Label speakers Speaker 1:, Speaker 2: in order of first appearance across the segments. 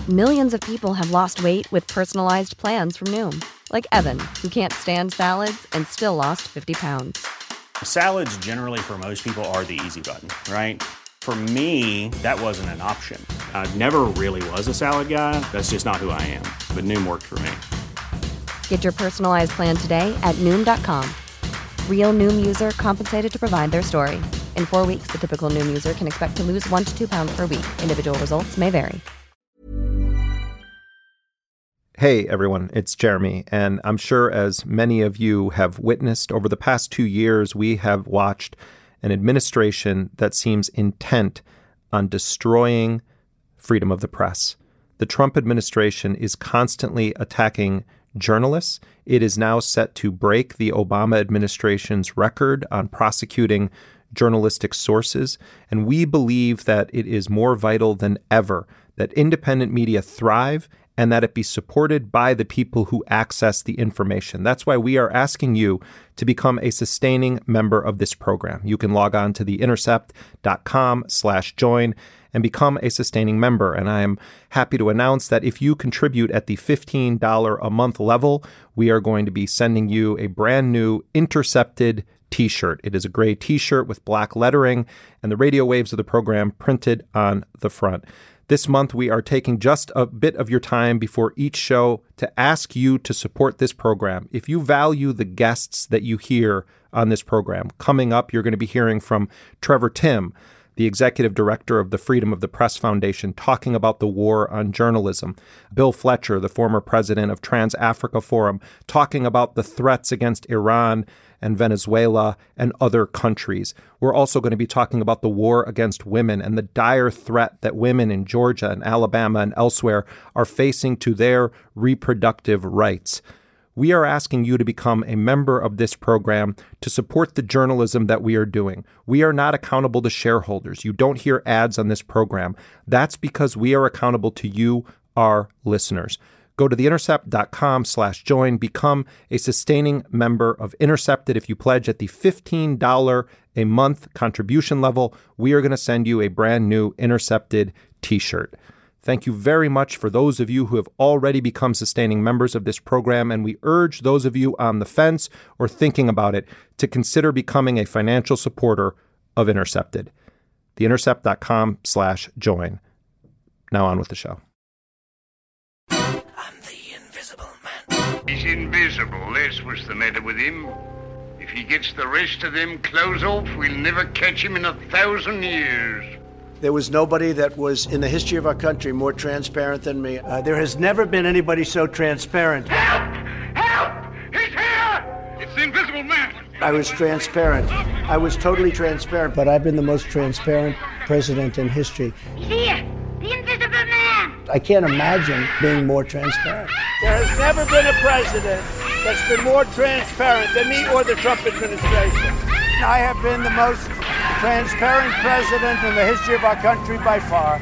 Speaker 1: Millions of people have lost weight with personalized plans from Noom. Like Evan, who can't stand salads and still lost 50 pounds.
Speaker 2: Salads generally for most people are the easy button, right? For me, that wasn't an option. I never really was a salad guy. That's just not who I am. But Noom worked for me.
Speaker 1: Get your personalized plan today at Noom.com. Real Noom user compensated to provide their story. In 4 weeks, the typical Noom user can expect to lose 1 to 2 pounds per week. Individual results may vary.
Speaker 3: Hey everyone, it's Jeremy, and I'm sure as many of you have witnessed over the past 2 years, we have watched an administration that seems intent on destroying freedom of the press. The Trump administration is constantly attacking journalists. It is now set to break the Obama administration's record on prosecuting journalistic sources, and we believe that it is more vital than ever that independent media thrive and that it be supported by the people who access the information. That's why we are asking you to become a sustaining member of this program. You can log on to theintercept.com/join and become a sustaining member. And I am happy to announce that if you contribute at the $15 a month level, we are going to be sending you a brand new Intercepted t-shirt. It is a gray t-shirt with black lettering and the radio waves of the program printed on the front. This month, we are taking just a bit of your time before each show to ask you to support this program. If you value the guests that you hear on this program, coming up, you're going to be hearing from Trevor Timm, the executive director of the Freedom of the Press Foundation, talking about the war on journalism. Bill Fletcher, the former president of Trans-Africa Forum, talking about the threats against Iran and Venezuela and other countries. We're also going to be talking about the war against women and the dire threat that women in Georgia and Alabama and elsewhere are facing to their reproductive rights. We are asking you to become a member of this program to support the journalism that we are doing. We are not accountable to shareholders. You don't hear ads on this program. That's because we are accountable to you, our listeners. Go to theintercept.com/join. Become a sustaining member of Intercepted. If you pledge at the $15 a month contribution level, we are going to send you a brand new Intercepted t-shirt. Thank you very much for those of you who have already become sustaining members of this program, and we urge those of you on the fence or thinking about it to consider becoming a financial supporter of Intercepted. theintercept.com/join. Now on with the show.
Speaker 4: He's invisible, that's what's the matter with him. If he gets the rest of them clothes off, we'll never catch him in 1,000 years.
Speaker 5: There was nobody that was in the history of our country more transparent than me.
Speaker 6: There has never been anybody so transparent.
Speaker 4: Help! Help! He's here! It's the Invisible Man!
Speaker 5: I was transparent. I was totally transparent. But I've been the most transparent president in history.
Speaker 7: He's here! The Invisible Man!
Speaker 5: I can't imagine being more transparent.
Speaker 6: There has never been a president that's been more transparent than me or the Trump administration.
Speaker 5: I have been the most transparent president in the history of our country by far.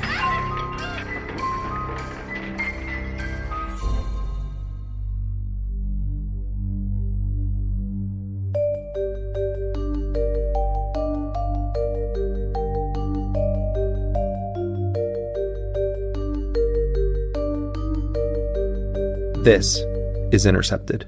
Speaker 3: This is Intercepted.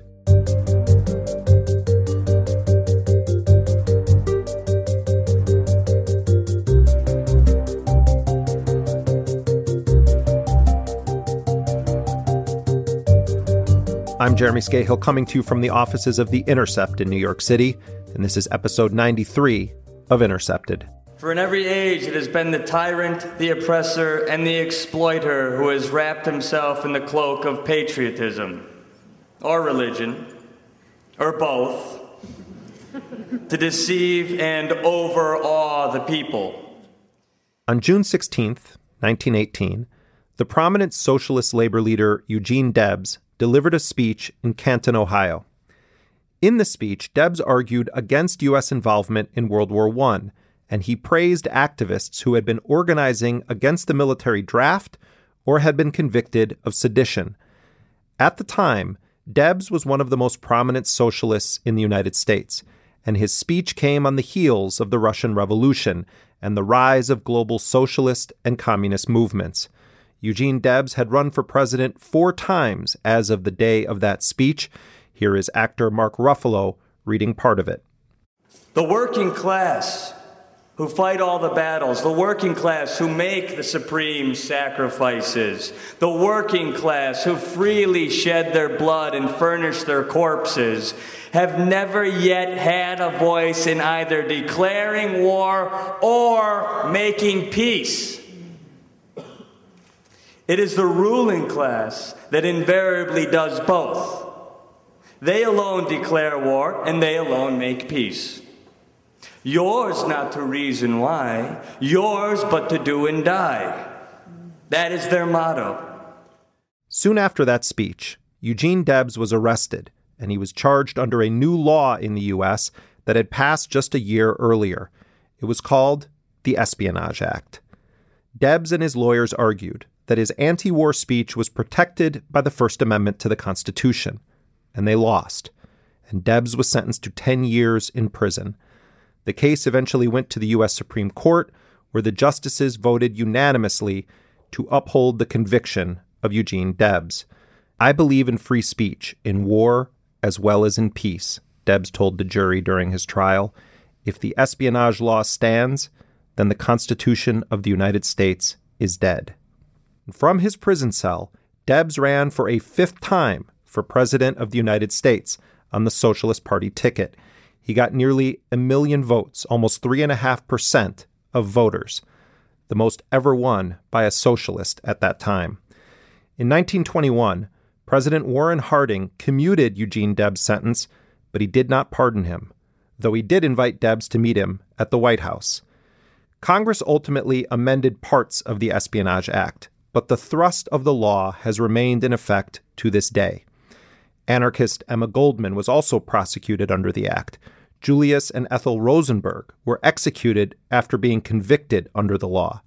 Speaker 3: I'm Jeremy Scahill, coming to you from the offices of The Intercept in New York City, and this is episode 93 of Intercepted.
Speaker 8: For in every age it has been the tyrant, the oppressor, and the exploiter who has wrapped himself in the cloak of patriotism, or religion, or both, to deceive and overawe the people.
Speaker 3: On June 16th, 1918, the prominent socialist labor leader Eugene Debs delivered a speech in Canton, Ohio. In the speech, Debs argued against U.S. involvement in World War I, and he praised activists who had been organizing against the military draft or had been convicted of sedition. At the time, Debs was one of the most prominent socialists in the United States, and his speech came on the heels of the Russian Revolution and the rise of global socialist and communist movements. Eugene Debs had run for president 4 times as of the day of that speech. Here is actor Mark Ruffalo reading part of it.
Speaker 8: The working class who fight all the battles, the working class who make the supreme sacrifices, the working class who freely shed their blood and furnish their corpses, have never yet had a voice in either declaring war or making peace. It is the ruling class that invariably does both. They alone declare war and they alone make peace. Yours not to reason why, yours but to do and die. That is their motto.
Speaker 3: Soon after that speech, Eugene Debs was arrested, and he was charged under a new law in the U.S. that had passed just a year earlier. It was called the Espionage Act. Debs and his lawyers argued that his anti-war speech was protected by the First Amendment to the Constitution, and they lost. And Debs was sentenced to 10 years in prison. The case eventually went to the U.S. Supreme Court, where the justices voted unanimously to uphold the conviction of Eugene Debs. I believe in free speech, in war as well as in peace, Debs told the jury during his trial. If the espionage law stands, then the Constitution of the United States is dead. From his prison cell, Debs ran for a 5th time for President of the United States on the Socialist Party ticket. He got nearly 1 million votes, almost 3.5% of voters, the most ever won by a socialist at that time. In 1921, President Warren Harding commuted Eugene Debs' sentence, but he did not pardon him, though he did invite Debs to meet him at the White House. Congress ultimately amended parts of the Espionage Act, but the thrust of the law has remained in effect to this day. Anarchist Emma Goldman was also prosecuted under the act. Julius and Ethel Rosenberg were executed after being convicted under the law.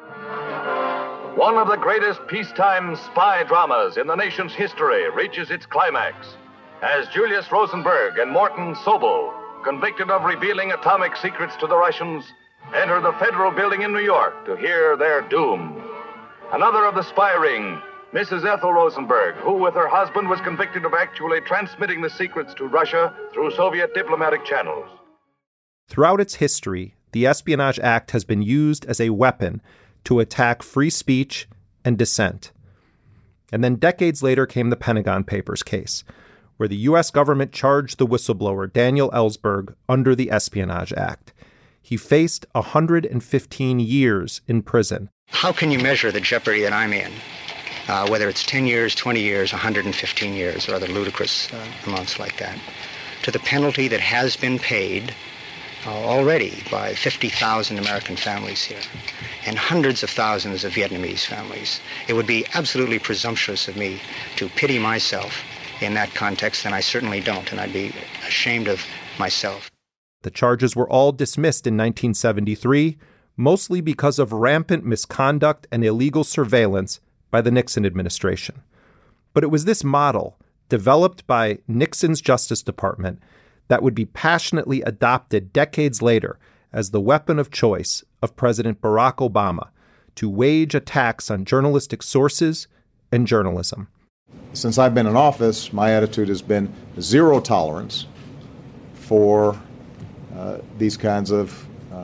Speaker 9: One of the greatest peacetime spy dramas in the nation's history reaches its climax as Julius Rosenberg and Morton Sobel, convicted of revealing atomic secrets to the Russians, enter the federal building in New York to hear their doom. Another of the spy ring, Mrs. Ethel Rosenberg, who with her husband was convicted of actually transmitting the secrets to Russia through Soviet diplomatic channels.
Speaker 3: Throughout its history, the Espionage Act has been used as a weapon to attack free speech and dissent. And then decades later came the Pentagon Papers case, where the U.S. government charged the whistleblower Daniel Ellsberg under the Espionage Act. He faced 115 years in prison.
Speaker 10: How can you measure the jeopardy that I'm in? Whether it's 10 years, 20 years, 115 years, or other ludicrous amounts like that, to the penalty that has been paid already by 50,000 American families here and hundreds of thousands of Vietnamese families. It would be absolutely presumptuous of me to pity myself in that context, and I certainly don't, and I'd be ashamed of myself.
Speaker 3: The charges were all dismissed in 1973, mostly because of rampant misconduct and illegal surveillance by the Nixon administration. But it was this model, developed by Nixon's Justice Department, that would be passionately adopted decades later as the weapon of choice of President Barack Obama to wage attacks on journalistic sources and journalism.
Speaker 11: Since I've been in office, my attitude has been zero tolerance for these kinds of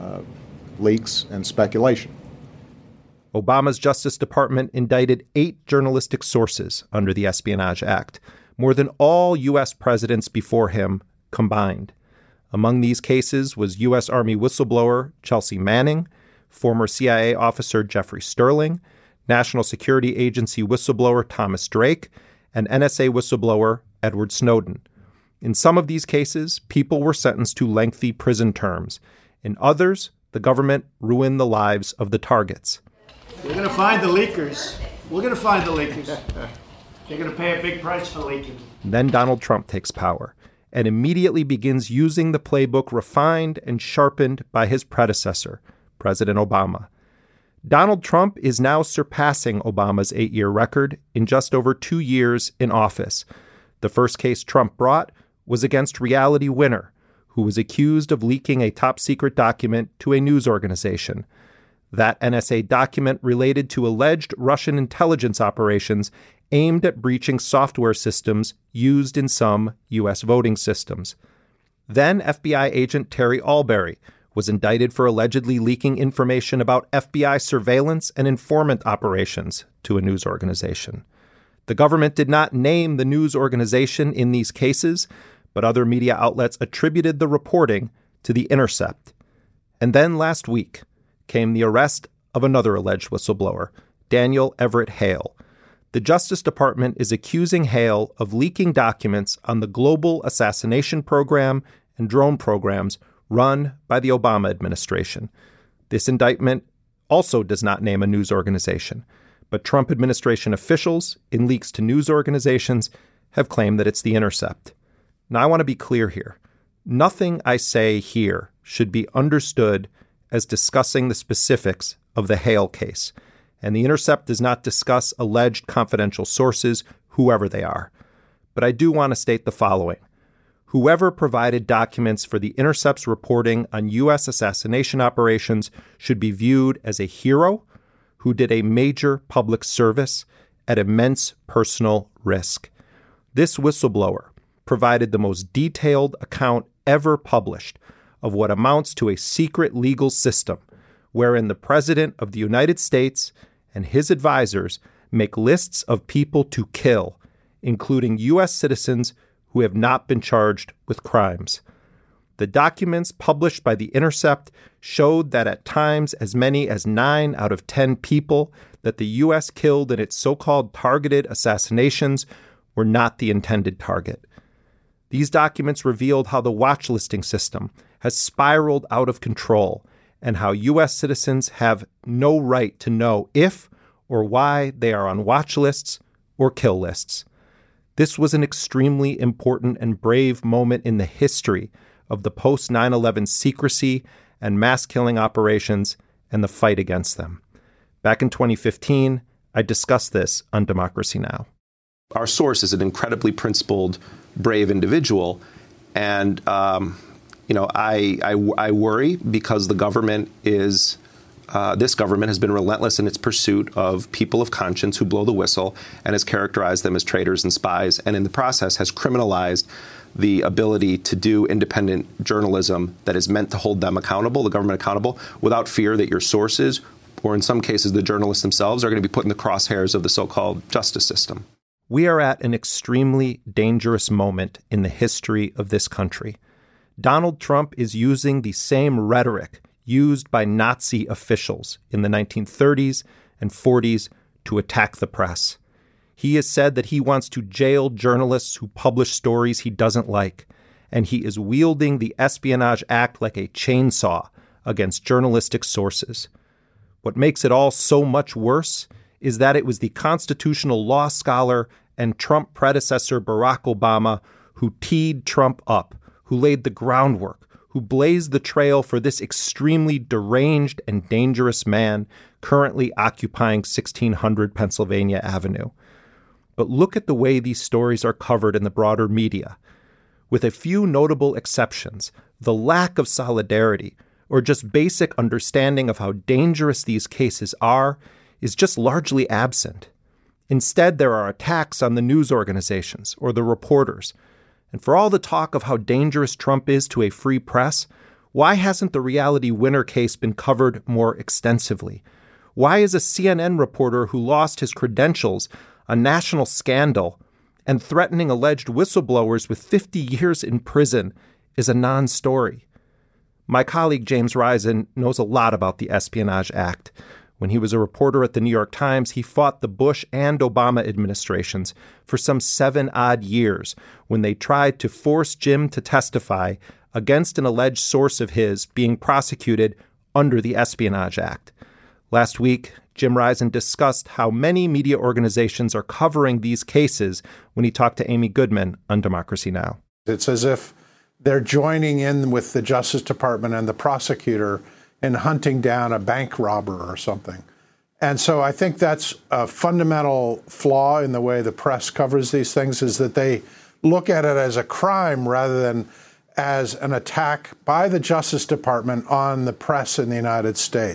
Speaker 11: leaks and speculation.
Speaker 3: Obama's Justice Department indicted 8 journalistic sources under the Espionage Act, more than all U.S. presidents before him combined. Among these cases was U.S. Army whistleblower Chelsea Manning, former CIA officer Jeffrey Sterling, National Security Agency whistleblower Thomas Drake, and NSA whistleblower Edward Snowden. In some of these cases, people were sentenced to lengthy prison terms. In others, the government ruined the lives of the targets.
Speaker 5: We're going to find the leakers. We're going to find the leakers. They're going to pay a big price for leaking.
Speaker 3: Then Donald Trump takes power and immediately begins using the playbook refined and sharpened by his predecessor, President Obama. Donald Trump is now surpassing Obama's 8-year record in just over 2 years in office. The first case Trump brought was against Reality Winner, who was accused of leaking a top-secret document to a news organization. That NSA document related to alleged Russian intelligence operations aimed at breaching software systems used in some U.S. voting systems. Then FBI agent Terry Albury was indicted for allegedly leaking information about FBI surveillance and informant operations to a news organization. The government did not name the news organization in these cases, but other media outlets attributed the reporting to The Intercept. And then last week came the arrest of another alleged whistleblower, Daniel Everett Hale. The Justice Department is accusing Hale of leaking documents on the global assassination program and drone programs run by the Obama administration. This indictment also does not name a news organization, but Trump administration officials, in leaks to news organizations, have claimed that it's The Intercept. Now, I want to be clear here. Nothing I say here should be understood as discussing the specifics of the Hale case, and The Intercept does not discuss alleged confidential sources, whoever they are. But I do want to state the following. Whoever provided documents for The Intercept's reporting on U.S. assassination operations should be viewed as a hero who did a major public service at immense personal risk. This whistleblower provided the most detailed account ever published of what amounts to a secret legal system wherein the President of the United States and his advisors make lists of people to kill, including U.S. citizens who have not been charged with crimes. The documents published by The Intercept showed that at times as many as 9 out of 10 people that the U.S. killed in its so-called targeted assassinations were not the intended target. These documents revealed how the watch-listing system has spiraled out of control and how U.S. citizens have no right to know if or why they are on watch lists or kill lists. This was an extremely important and brave moment in the history of the post-9/11 secrecy and mass killing operations and the fight against them. Back in 2015, I discussed this on Democracy Now!
Speaker 12: Our source is an incredibly principled, brave individual, and I worry because the government is. This government has been relentless in its pursuit of people of conscience who blow the whistle and has characterized them as traitors and spies, and in the process has criminalized the ability to do independent journalism that is meant to hold them accountable, the government accountable, without fear that your sources, or in some cases the journalists themselves, are going to be put in the crosshairs of the so-called justice system.
Speaker 3: We are at an extremely dangerous moment in the history of this country. Donald Trump is using the same rhetoric used by Nazi officials in the 1930s and 40s to attack the press. He has said that he wants to jail journalists who publish stories he doesn't like, and he is wielding the Espionage Act like a chainsaw against journalistic sources. What makes it all so much worse is that it was the constitutional law scholar and Trump predecessor Barack Obama who teed Trump up, who laid the groundwork, who blazed the trail for this extremely deranged and dangerous man currently occupying 1600 Pennsylvania Avenue. But look at the way these stories are covered in the broader media. With a few notable exceptions, the lack of solidarity or just basic understanding of how dangerous these cases are is just largely absent. Instead, there are attacks on the news organizations or the reporters. And for all the talk of how dangerous Trump is to a free press, why hasn't the Reality Winner case been covered more extensively? Why is a CNN reporter who lost his credentials a national scandal and threatening alleged whistleblowers with 50 years in prison is a non-story? My colleague James Risen knows a lot about the Espionage Act. When he was a reporter at the New York Times, he fought the Bush and Obama administrations for some 7 odd years when they tried to force Jim to testify against an alleged source of his being prosecuted under the Espionage Act. Last week, Jim Risen discussed how many media organizations are covering these cases when he talked to Amy Goodman on Democracy Now!
Speaker 13: It's as if they're joining in with the Justice Department and the prosecutor in hunting down a bank robber or something. And so I think that's a fundamental flaw in the way the press covers these things, is that they look at it as a crime rather than as an attack by the Justice Department on the press in the United States.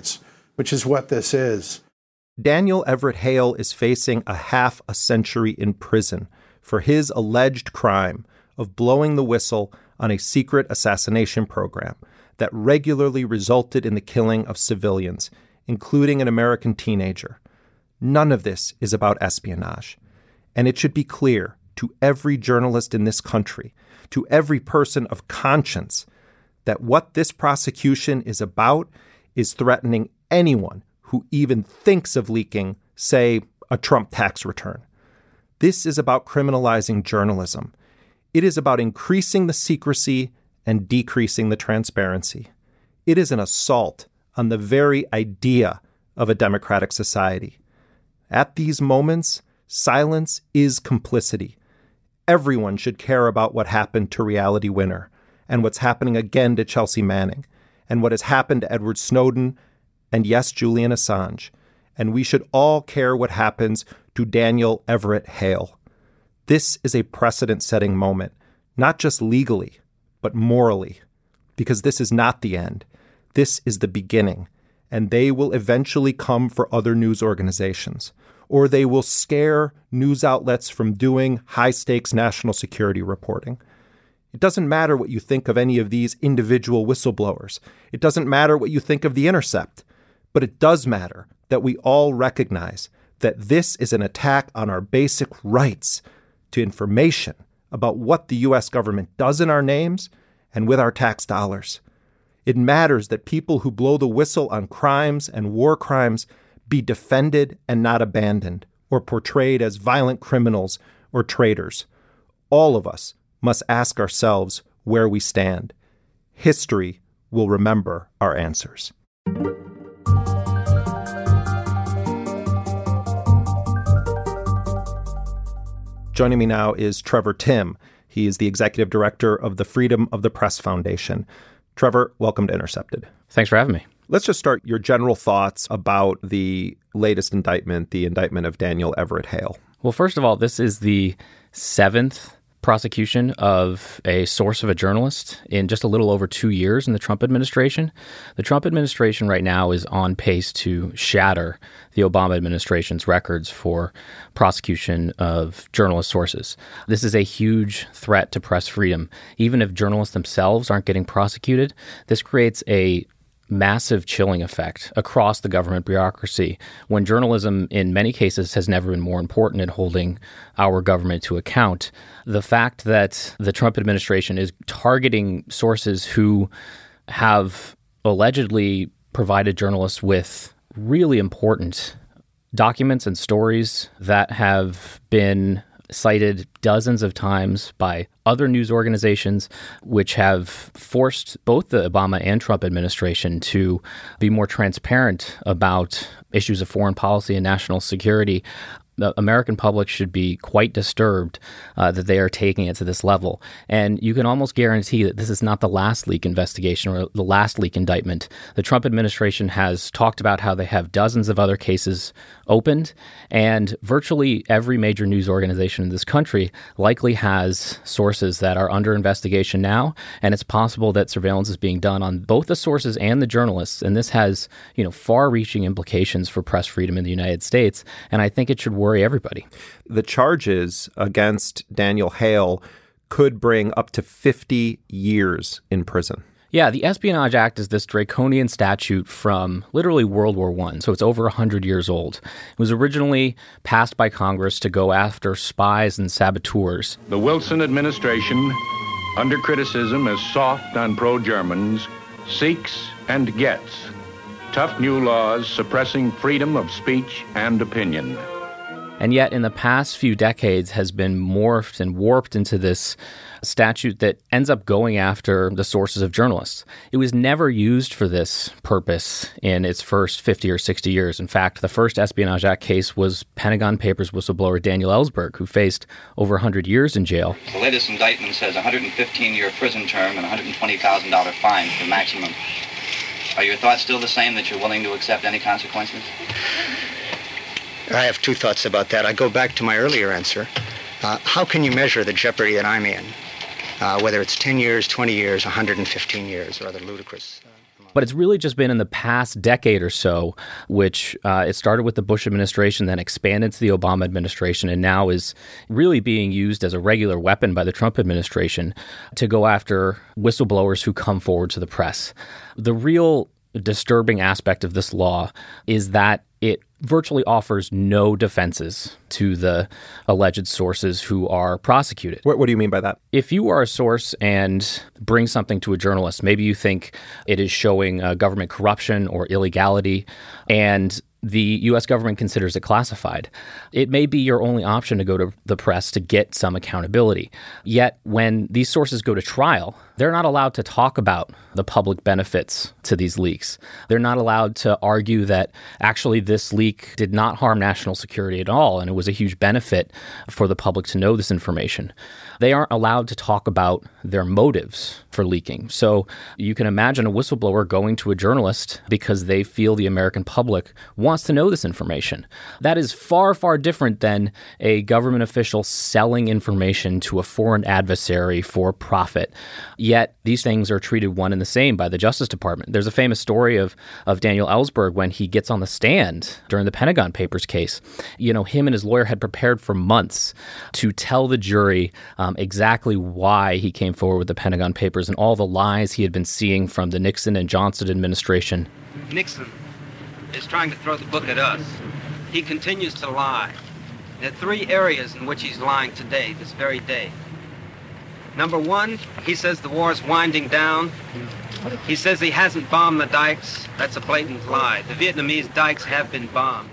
Speaker 13: which is what this is.
Speaker 3: Daniel Everett Hale is facing a half a century in prison for his alleged crime of blowing the whistle on a secret assassination program that regularly resulted in the killing of civilians, including an American teenager. None of this is about espionage. And it should be clear to every journalist in this country, to every person of conscience, that what this prosecution is about is threatening anyone who even thinks of leaking, say, a Trump tax return. This is about criminalizing journalism. It is about increasing the secrecy and decreasing the transparency. It is an assault on the very idea of a democratic society. At these moments, silence is complicity. Everyone should care about what happened to Reality Winner and what's happening again to Chelsea Manning and what has happened to Edward Snowden and, yes, Julian Assange. And we should all care what happens to Daniel Everett Hale. This is a precedent-setting moment, not just legally, but morally, because this is not the end. This is the beginning, and they will eventually come for other news organizations, or they will scare news outlets from doing high-stakes national security reporting. It doesn't matter what you think of any of these individual whistleblowers. It doesn't matter what you think of The Intercept. But it does matter that we all recognize that this is an attack on our basic rights to information about what the U.S. government does in our names and with our tax dollars. It matters that people who blow the whistle on crimes and war crimes be defended and not abandoned or portrayed as violent criminals or traitors. All of us must ask ourselves where we stand. History will remember our answers. Joining me now is Trevor Timm. He is the executive director of the Freedom of the Press Foundation. Trevor, welcome to Intercepted.
Speaker 14: Thanks for having me.
Speaker 3: Let's just start your general thoughts about the latest indictment, the indictment of Daniel Everett Hale.
Speaker 14: Well, first of all, this is the 7th prosecution of a source of a journalist in just a little over 2 years in the Trump administration. The Trump administration right now is on pace to shatter the Obama administration's records for prosecution of journalist sources. This is a huge threat to press freedom. Even if journalists themselves aren't getting prosecuted, this creates a massive chilling effect across the government bureaucracy when journalism in many cases has never been more important in holding our government to account. The fact that the Trump administration is targeting sources who have allegedly provided journalists with really important documents and stories that have been cited dozens of times by other news organizations, which have forced both the Obama and Trump administration to be more transparent about issues of foreign policy and national security. The American public should be quite disturbed that they are taking it to this level. And you can almost guarantee that this is not the last leak investigation or the last leak indictment. The Trump administration has talked about how they have dozens of other cases opened, and virtually every major news organization in this country likely has sources that are under investigation now, and it's possible that surveillance is being done on both the sources and the journalists, and this has, far-reaching implications for press freedom in the United States, and I think it should worry everybody.
Speaker 3: The charges against Daniel Hale could bring up to 50 years in prison.
Speaker 14: Yeah, the Espionage Act is this draconian statute from literally World War I, so it's over 100 years old. It was originally passed by Congress to go after spies and saboteurs.
Speaker 4: The Wilson administration, under criticism as soft on pro-Germans, seeks and gets tough new laws suppressing freedom of speech and opinion.
Speaker 14: And yet in the past few decades has been morphed and warped into this statute that ends up going after the sources of journalists. It was never used for this purpose in its first 50 or 60 years. In fact, the first Espionage Act case was Pentagon Papers whistleblower Daniel Ellsberg, who faced over 100 years in jail.
Speaker 15: The latest indictment says a 115-year prison term and a $120,000 fine for maximum. Are your thoughts still the same, that you're willing to accept any consequences?
Speaker 10: I have two thoughts about that. I go back to my earlier answer. How can you measure the jeopardy that I'm in, whether it's 10 years, 20 years, 115 years, or other ludicrous amounts?
Speaker 14: But it's really just been in the past decade or so, which it started with the Bush administration, then expanded to the Obama administration, and now is really being used as a regular weapon by the Trump administration to go after whistleblowers who come forward to the press. The real disturbing aspect of this law is that it virtually offers no defenses to the alleged sources who are prosecuted.
Speaker 3: What do you mean by that?
Speaker 14: If you are a source and bring something to a journalist, maybe you think it is showing government corruption or illegality, and the U.S. government considers it classified, it may be your only option to go to the press to get some accountability. Yet when these sources go to trial, they're not allowed to talk about the public benefits to these leaks. They're not allowed to argue that actually this leak did not harm national security at all, and it was a huge benefit for the public to know this information. They aren't allowed to talk about their motives for leaking. So you can imagine a whistleblower going to a journalist because they feel the American public wants to know this information. That is far, far different than a government official selling information to a foreign adversary for profit. Yet these things are treated one and the same by the Justice Department. There's a famous story of Daniel Ellsberg when he gets on the stand during the Pentagon Papers case. You know, him and his lawyer had prepared for months to tell the jury exactly why he came forward with the Pentagon Papers and all the lies he had been seeing from the Nixon and Johnson administration.
Speaker 16: Nixon is trying to throw the book at us. He continues to lie. There are 3 areas in which he's lying today, this very day. Number 1, he says the war is winding down. He says he hasn't bombed the dikes. That's a blatant lie. The Vietnamese dikes have been bombed.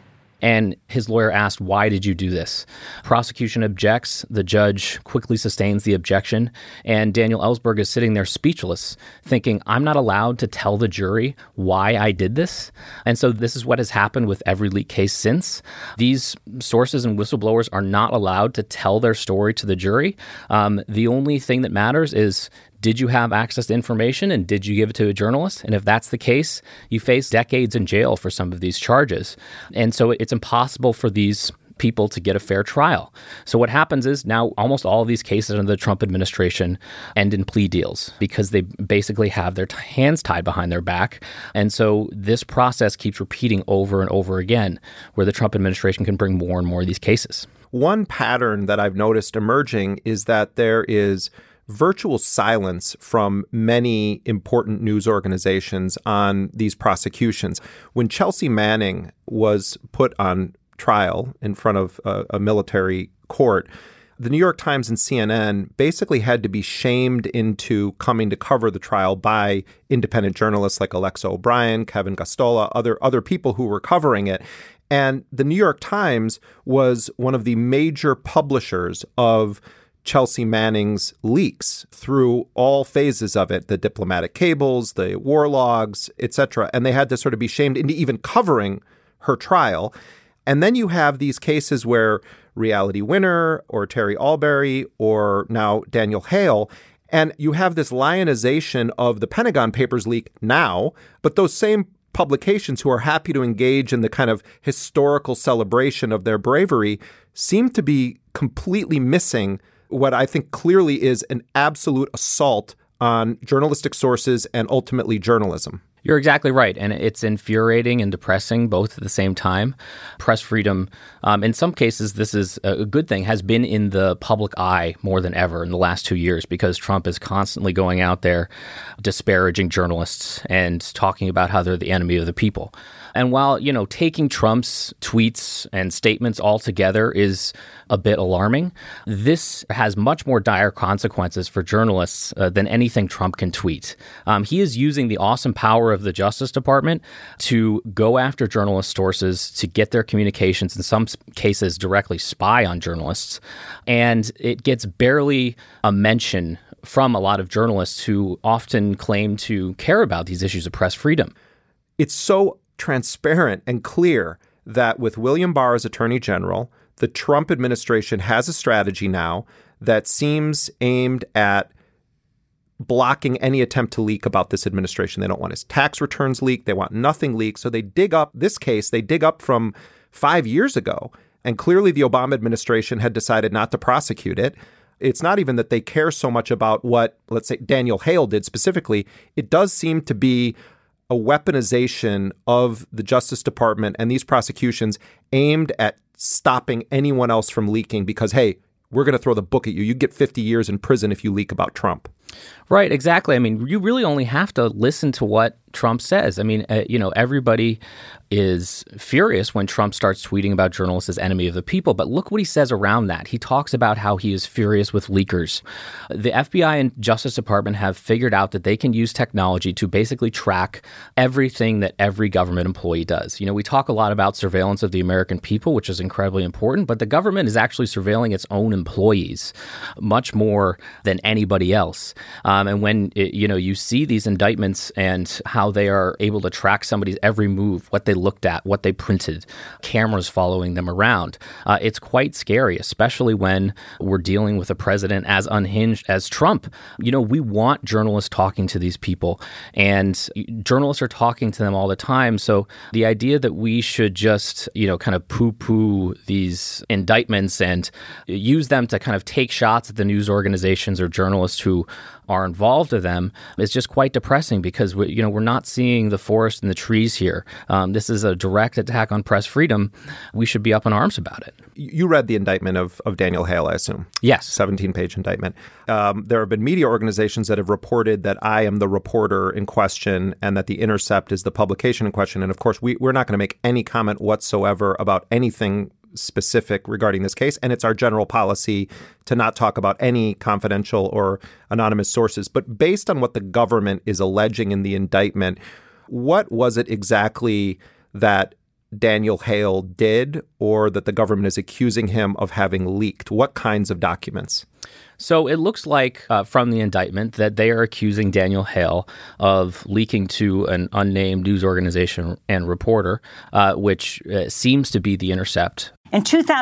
Speaker 14: And his lawyer asked, why did you do this? Prosecution objects. The judge quickly sustains the objection. And Daniel Ellsberg is sitting there speechless, thinking, I'm not allowed to tell the jury why I did this. And so this is what has happened with every leak case since. These sources and whistleblowers are not allowed to tell their story to the jury. The only thing that matters is, did you have access to information and did you give it to a journalist? And if that's the case, you face decades in jail for some of these charges. And so it's impossible for these people to get a fair trial. So what happens is now almost all of these cases under the Trump administration end in plea deals because they basically have their hands tied behind their back. And so this process keeps repeating over and over again where the Trump administration can bring more and more of these cases.
Speaker 3: One pattern that I've noticed emerging is that there is virtual silence from many important news organizations on these prosecutions. When Chelsea Manning was put on trial in front of a military court, the New York Times and CNN basically had to be shamed into coming to cover the trial by independent journalists like Alexa O'Brien, Kevin Gosztola, other people who were covering it. And the New York Times was one of the major publishers of Chelsea Manning's leaks through all phases of it, the diplomatic cables, the war logs, etc. And they had to sort of be shamed into even covering her trial. And then you have these cases where Reality Winner or Terry Albury or now Daniel Hale, and you have this lionization of the Pentagon Papers leak now, but those same publications who are happy to engage in the kind of historical celebration of their bravery seem to be completely missing what I think clearly is an absolute assault on journalistic sources and ultimately journalism.
Speaker 14: You're exactly right. And it's infuriating and depressing both at the same time. Press freedom, in some cases, this is a good thing, has been in the public eye more than ever in the last 2 years because Trump is constantly going out there disparaging journalists and talking about how they're the enemy of the people. And while, taking Trump's tweets and statements all together is a bit alarming, this has much more dire consequences for journalists than anything Trump can tweet. He is using the awesome power of the Justice Department to go after journalist sources, to get their communications, in some cases directly spy on journalists. And it gets barely a mention from a lot of journalists who often claim to care about these issues of press freedom.
Speaker 3: It's so transparent and clear that with William Barr as Attorney General, the Trump administration has a strategy now that seems aimed at blocking any attempt to leak about this administration. They don't want his tax returns leaked. They want nothing leaked. So they dig up this case. They dig up from 5 years ago. And clearly the Obama administration had decided not to prosecute it. It's not even that they care so much about what, let's say, Daniel Hale did specifically. It does seem to be a weaponization of the Justice Department and these prosecutions aimed at stopping anyone else from leaking because, hey, we're going to throw the book at you. You get 50 years in prison if you leak about Trump.
Speaker 14: Right, exactly. I mean, you really only have to listen to what Trump says. I mean, everybody is furious when Trump starts tweeting about journalists as enemy of the people. But look what he says around that. He talks about how he is furious with leakers. The FBI and Justice Department have figured out that they can use technology to basically track everything that every government employee does. We talk a lot about surveillance of the American people, which is incredibly important, but the government is actually surveilling its own employees much more than anybody else. And when you see these indictments and how they are able to track somebody's every move, what they looked at, what they printed, cameras following them around, it's quite scary, especially when we're dealing with a president as unhinged as Trump. We want journalists talking to these people, and journalists are talking to them all the time. So the idea that we should just, kind of poo-poo these indictments and use them to kind of take shots at the news organizations or journalists who are involved in them is just quite depressing because we're not seeing the forest and the trees here. This is a direct attack on press freedom. We should be up in arms about it.
Speaker 3: You read the indictment of Daniel Hale, I assume.
Speaker 14: Yes.
Speaker 3: 17-page indictment. There have been media organizations that have reported that I am the reporter in question and that The Intercept is the publication in question. And of course, we're not going to make any comment whatsoever about anything specific regarding this case, and it's our general policy to not talk about any confidential or anonymous sources. But based on what the government is alleging in the indictment, what was it exactly that Daniel Hale did or that the government is accusing him of having leaked? What kinds of documents?
Speaker 14: So it looks like from the indictment that they are accusing Daniel Hale of leaking to an unnamed news organization and reporter, which seems to be The Intercept.
Speaker 17: In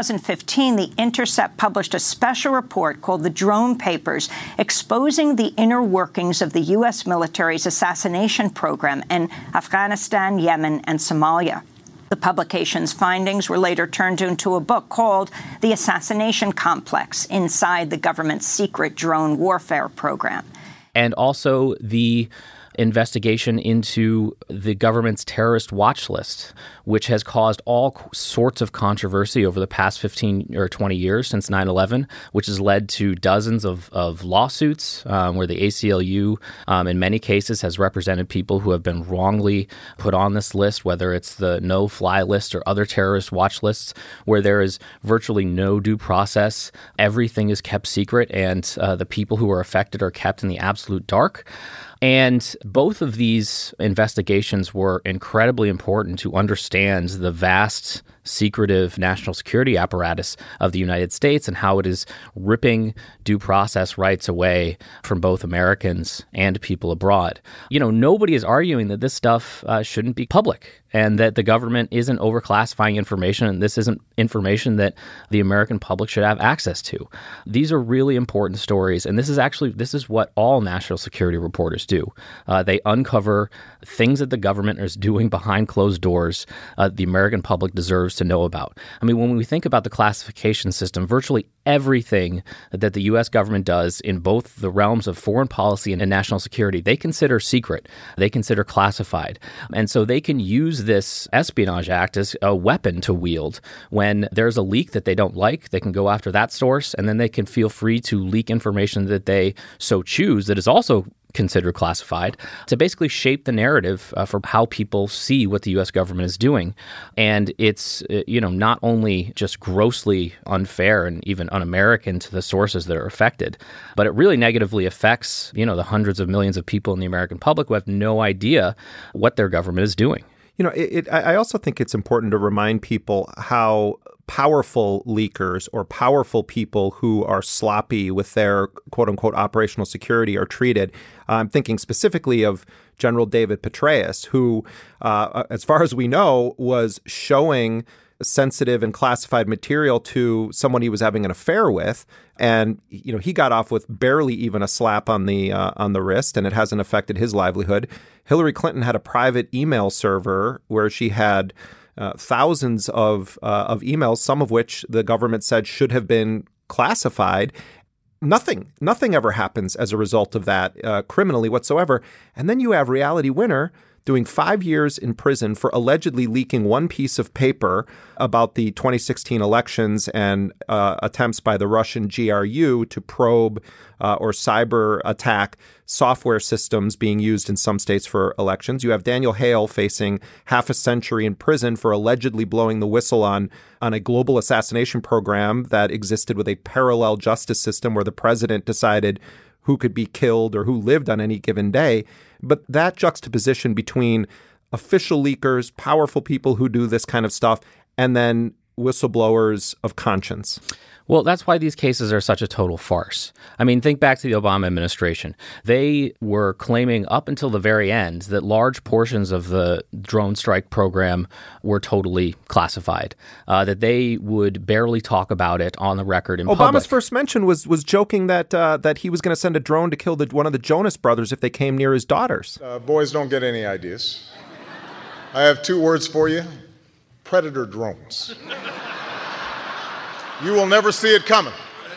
Speaker 17: 2015, The Intercept published a special report called The Drone Papers, exposing the inner workings of the U.S. military's assassination program in Afghanistan, Yemen, and Somalia. The publication's findings were later turned into a book called The Assassination Complex Inside the Government's Secret Drone Warfare Program.
Speaker 14: And also the investigation into the government's terrorist watch list, which has caused all sorts of controversy over the past 15 or 20 years since 9/11, which has led to dozens of lawsuits where the ACLU, in many cases, has represented people who have been wrongly put on this list, whether it's the no-fly list or other terrorist watch lists, where there is virtually no due process. Everything is kept secret, and the people who are affected are kept in the absolute dark. And both of these investigations were incredibly important to understand the vast, secretive national security apparatus of the United States and how it is ripping due process rights away from both Americans and people abroad. Nobody is arguing that this stuff shouldn't be public and that the government isn't overclassifying information, and this isn't information that the American public should have access to. These are really important stories, and this is what all national security reporters do. They uncover things that the government is doing behind closed doors the American public deserves to know about. I mean, when we think about the classification system, virtually everything that the U.S. government does in both the realms of foreign policy and national security, they consider secret. They consider classified. And so they can use this Espionage Act as a weapon to wield. When there's a leak that they don't like, they can go after that source, and then they can feel free to leak information that they so choose that is also considered classified to basically shape the narrative for how people see what the U.S. government is doing. And it's, not only just grossly unfair and even un-American to the sources that are affected, but it really negatively affects, the hundreds of millions of people in the American public who have no idea what their government is doing.
Speaker 3: I also think it's important to remind people how powerful leakers or powerful people who are sloppy with their quote-unquote operational security are treated. I'm thinking specifically of General David Petraeus, who, as far as we know, was showing sensitive and classified material to someone he was having an affair with. And, he got off with barely even a slap on the wrist, and it hasn't affected his livelihood. Hillary Clinton had a private email server where she had thousands of emails, some of which the government said should have been classified. Nothing ever happens as a result of that criminally whatsoever. And then you have reality winner, doing 5 years in prison for allegedly leaking one piece of paper about the 2016 elections and attempts by the Russian GRU to probe or cyber attack software systems being used in some states for elections. You have Daniel Hale facing half a century in prison for allegedly blowing the whistle on a global assassination program that existed with a parallel justice system where the president decided who could be killed or who lived on any given day. But that juxtaposition between official leakers, powerful people who do this kind of stuff, and then whistleblowers of conscience.
Speaker 14: Well, that's why these cases are such a total farce. I mean, think back to the Obama administration. They were claiming up until the very end that large portions of the drone strike program were totally classified, that they would barely talk about it on the record in public.
Speaker 3: Obama's first mention was joking that he was going to send a drone to kill one of the Jonas brothers if they came near his daughters.
Speaker 11: Boys don't get any ideas. I have 2 words for you: predator drones. You will never see it coming.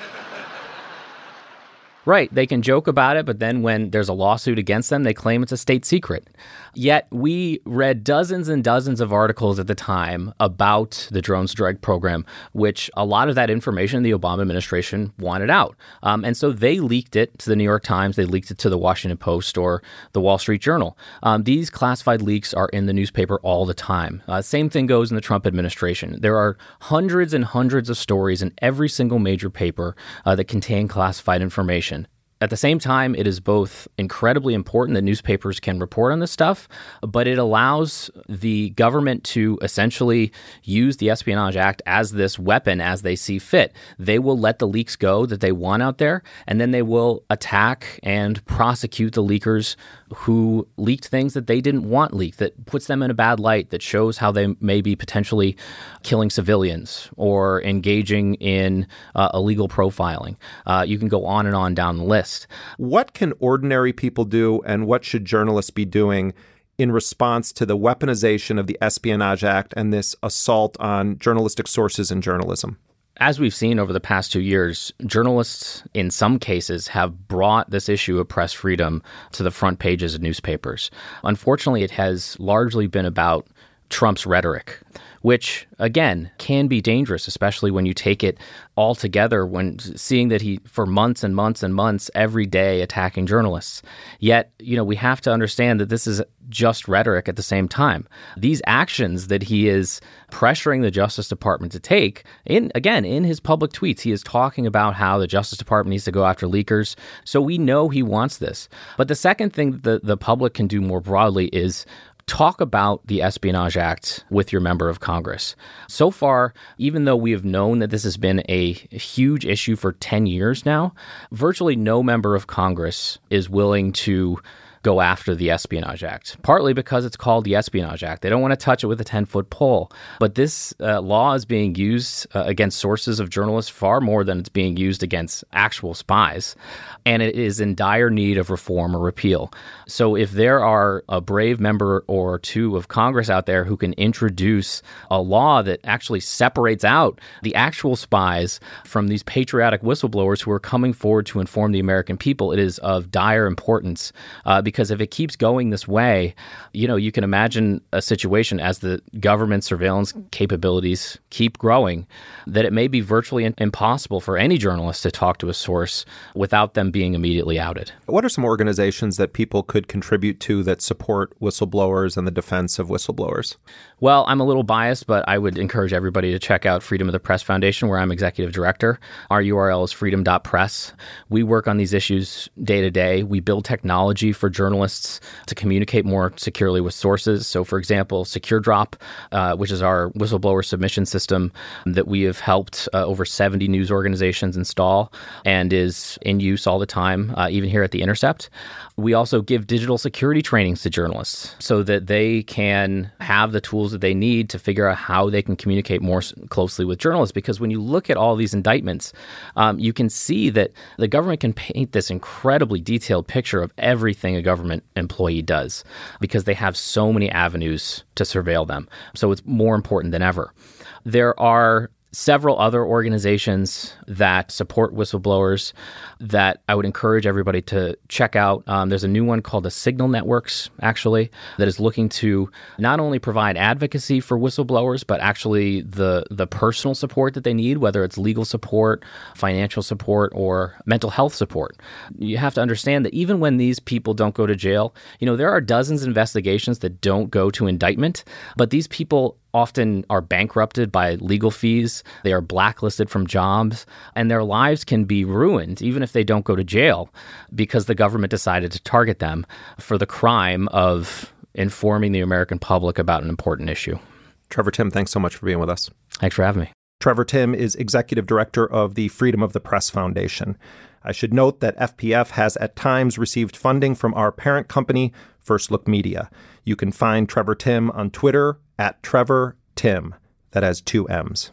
Speaker 14: Right. They can joke about it, but then when there's a lawsuit against them, they claim it's a state secret. Yet we read dozens and dozens of articles at the time about the drone strike program, which a lot of that information the Obama administration wanted out. And so they leaked it to the New York Times. They leaked it to the Washington Post or the Wall Street Journal. These classified leaks are in the newspaper all the time. Same thing goes in the Trump administration. There are hundreds and hundreds of stories in every single major paper that contain classified information. At the same time, it is both incredibly important that newspapers can report on this stuff, but it allows the government to essentially use the Espionage Act as this weapon as they see fit. They will let the leaks go that they want out there, and then they will attack and prosecute the leakers who leaked things that they didn't want leaked, that puts them in a bad light, that shows how they may be potentially killing civilians or engaging in illegal profiling. You can go on and on down the list.
Speaker 3: What can ordinary people do, and what should journalists be doing in response to the weaponization of the Espionage Act and this assault on journalistic sources and journalism?
Speaker 14: As we've seen over the past 2 years, journalists in some cases have brought this issue of press freedom to the front pages of newspapers. Unfortunately, it has largely been about Trump's rhetoric, which, again, can be dangerous, especially when you take it all together, when seeing that he, for months and months and months, every day attacking journalists. Yet, we have to understand that this is just rhetoric at the same time. These actions that he is pressuring the Justice Department to take, in his public tweets, he is talking about how the Justice Department needs to go after leakers. So we know he wants this. But the second thing that the public can do more broadly is talk about the Espionage Act with your member of Congress. So far, even though we have known that this has been a huge issue for 10 years now, virtually no member of Congress is willing to go after the Espionage Act, partly because it's called the Espionage Act. They don't want to touch it with a 10-foot pole. But this law is being used against sources of journalists far more than it's being used against actual spies. And it is in dire need of reform or repeal. So if there are a brave member or two of Congress out there who can introduce a law that actually separates out the actual spies from these patriotic whistleblowers who are coming forward to inform the American people, it is of dire importance because if it keeps going this way, you can imagine a situation as the government surveillance capabilities keep growing, that it may be virtually impossible for any journalist to talk to a source without them being immediately outed.
Speaker 3: What are some organizations that people could contribute to that support whistleblowers and the defense of whistleblowers?
Speaker 14: Well, I'm a little biased, but I would encourage everybody to check out Freedom of the Press Foundation, where I'm executive director. Our URL is freedom.press. We work on these issues day to day. We build technology for journalists to communicate more securely with sources. So, for example, SecureDrop, which is our whistleblower submission system that we have helped over 70 news organizations install and is in use all the time, even here at The Intercept. We also give digital security trainings to journalists so that they can have the tools that they need to figure out how they can communicate more closely with journalists. Because when you look at all these indictments, you can see that the government can paint this incredibly detailed picture of everything a government employee does because they have so many avenues to surveil them. So it's more important than ever. There are several other organizations that support whistleblowers that I would encourage everybody to check out. There's a new one called the Signal Networks, actually, that is looking to not only provide advocacy for whistleblowers, but actually the personal support that they need, whether it's legal support, financial support, or mental health support. You have to understand that even when these people don't go to jail, there are dozens of investigations that don't go to indictment, but these people often are bankrupted by legal fees. They are blacklisted from jobs, and their lives can be ruined, even if they don't go to jail, because the government decided to target them for the crime of informing the American public about an important issue.
Speaker 3: Trevor Timm, thanks so much for being with us.
Speaker 14: Thanks for having me.
Speaker 3: Trevor Timm is executive director of the Freedom of the Press Foundation. I should note that FPF has at times received funding from our parent company, First Look Media. You can find Trevor Timm on Twitter at Trevor Timm. That has 2 M's.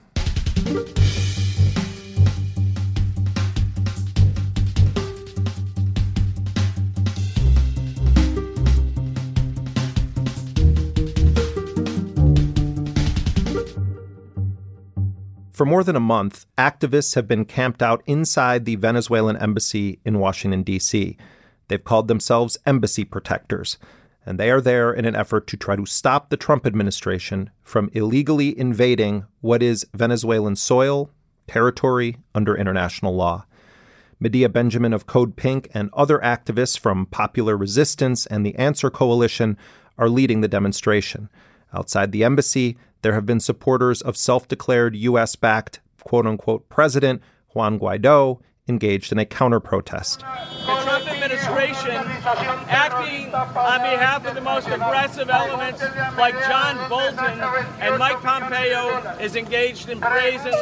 Speaker 3: For more than a month, activists have been camped out inside the Venezuelan embassy in Washington, D.C. They've called themselves embassy protectors, and they are there in an effort to try to stop the Trump administration from illegally invading what is Venezuelan soil, territory under international law. Medea Benjamin of Code Pink and other activists from Popular Resistance and the Answer Coalition are leading the demonstration. Outside the embassy, there have been supporters of self-declared U.S.-backed, quote-unquote, President Juan Guaido engaged in a counter-protest.
Speaker 6: The Trump administration, acting on behalf of the most aggressive elements like John Bolton and Mike Pompeo, is engaged in brazen.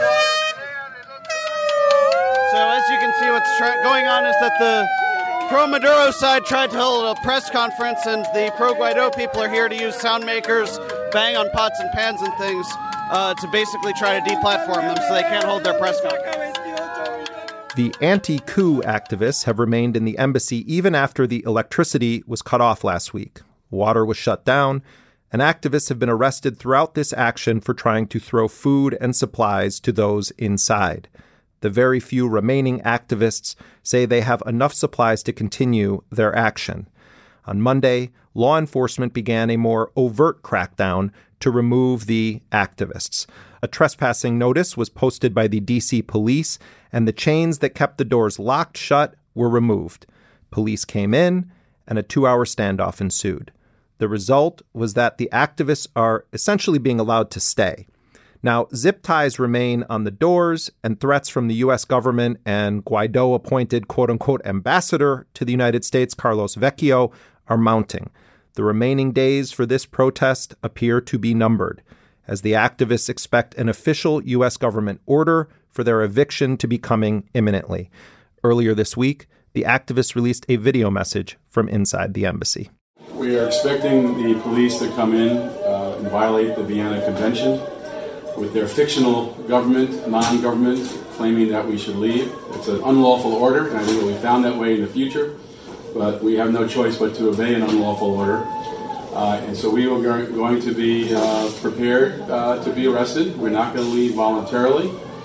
Speaker 18: So as you can see, what's going on is that the pro-Maduro side tried to hold a press conference, and the pro-Guaido people are here to use sound makers, bang on pots and pans and things to basically try to deplatform them so they can't hold their press conference.
Speaker 3: The anti-coup activists have remained in the embassy even after the electricity was cut off last week. Water was shut down, and activists have been arrested throughout this action for trying to throw food and supplies to those inside. The very few remaining activists say they have enough supplies to continue their action. On Monday, law enforcement began a more overt crackdown to remove the activists. A trespassing notice was posted by the D.C. police, and the chains that kept the doors locked shut were removed. Police came in, and a 2-hour standoff ensued. The result was that the activists are essentially being allowed to stay. Now, zip ties remain on the doors, and threats from the U.S. government and Guaido-appointed quote-unquote ambassador to the United States, Carlos Vecchio, are mounting. The remaining days for this protest appear to be numbered, as the activists expect an official U.S. government order for their eviction to be coming imminently. Earlier this week, the activists released a video message from inside the embassy.
Speaker 19: We are expecting the police to come in and violate the Vienna Convention with their fictional government, non-government, claiming that we should leave. It's an unlawful order, and I think it will be found that way in the future. But we have no choice but to obey an unlawful order. And so we are going to be prepared to be arrested. We're not going to leave voluntarily.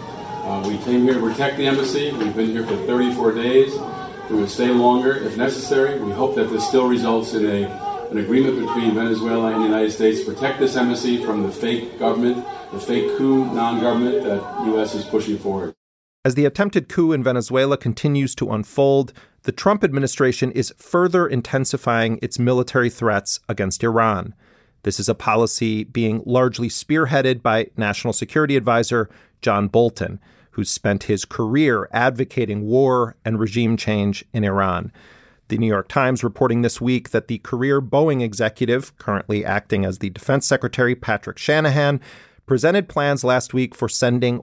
Speaker 19: We came here to protect the embassy. We've been here for 34 days. We will stay longer if necessary. We hope that this still results in an agreement between Venezuela and the United States to protect this embassy from the fake government, the fake coup non-government that the U.S. is pushing forward.
Speaker 3: As the attempted coup in Venezuela continues to unfold, the Trump administration is further intensifying its military threats against Iran. This is a policy being largely spearheaded by National Security Advisor John Bolton, who's spent his career advocating war and regime change in Iran. The New York Times reporting this week that the career Boeing executive, currently acting as the Defense Secretary Patrick Shanahan, presented plans last week for sending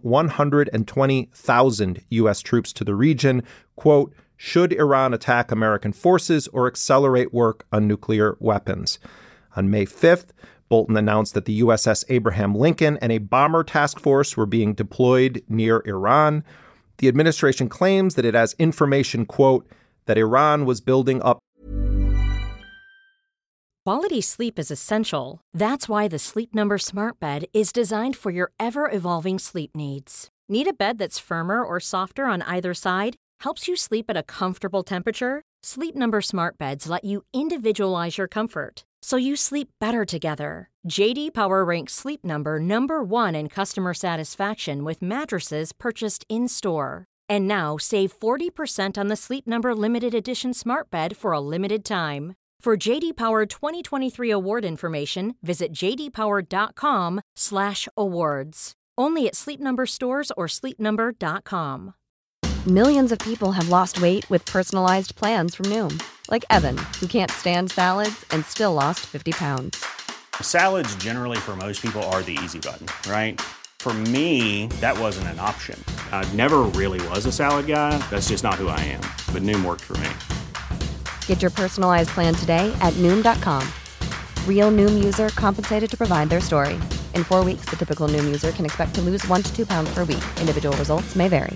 Speaker 3: 120,000 U.S. troops to the region, quote, should Iran attack American forces or accelerate work on nuclear weapons. On May 5th, Bolton announced that the USS Abraham Lincoln and a bomber task force were being deployed near Iran. The administration claims that it has information, quote, that Iran was building up.
Speaker 20: Quality sleep is essential. That's why the Sleep Number Smart Bed is designed for your ever-evolving sleep needs. Need a bed that's firmer or softer on either side? Helps you sleep at a comfortable temperature? Sleep Number Smart Beds let you individualize your comfort, so you sleep better together. J.D. Power ranks Sleep Number number 1 in customer satisfaction with mattresses purchased in-store. And now, save 40% on the Sleep Number Limited Edition Smart Bed for a limited time. For J.D. Power 2023 award information, visit jdpower.com/awards. Only at Sleep Number stores or sleepnumber.com.
Speaker 1: Millions of people have lost weight with personalized plans from Noom. Like Evan, who can't stand salads and still lost 50 pounds.
Speaker 2: Salads generally for most people are the easy button, right? For me, that wasn't an option. I never really was a salad guy. That's just not who I am. But Noom worked for me.
Speaker 1: Get your personalized plan today at Noom.com. Real Noom user compensated to provide their story. In 4 weeks, the typical Noom user can expect to lose 1 to 2 pounds per week. Individual results may vary.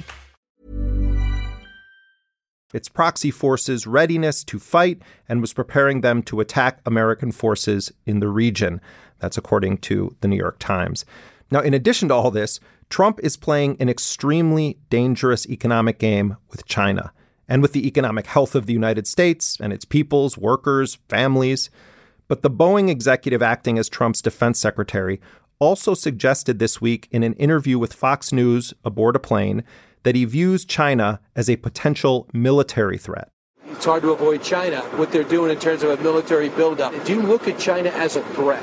Speaker 3: Its proxy forces' readiness to fight and was preparing them to attack American forces in the region. That's according to the New York Times. Now, in addition to all this, Trump is playing an extremely dangerous economic game with China and with the economic health of the United States and its peoples, workers, families. But the Boeing executive acting as Trump's defense secretary also suggested this week in an interview with Fox News aboard a plane that he views China as a potential military threat.
Speaker 21: It's hard to avoid China, what they're doing in terms of a military buildup. Do you look at China as a threat?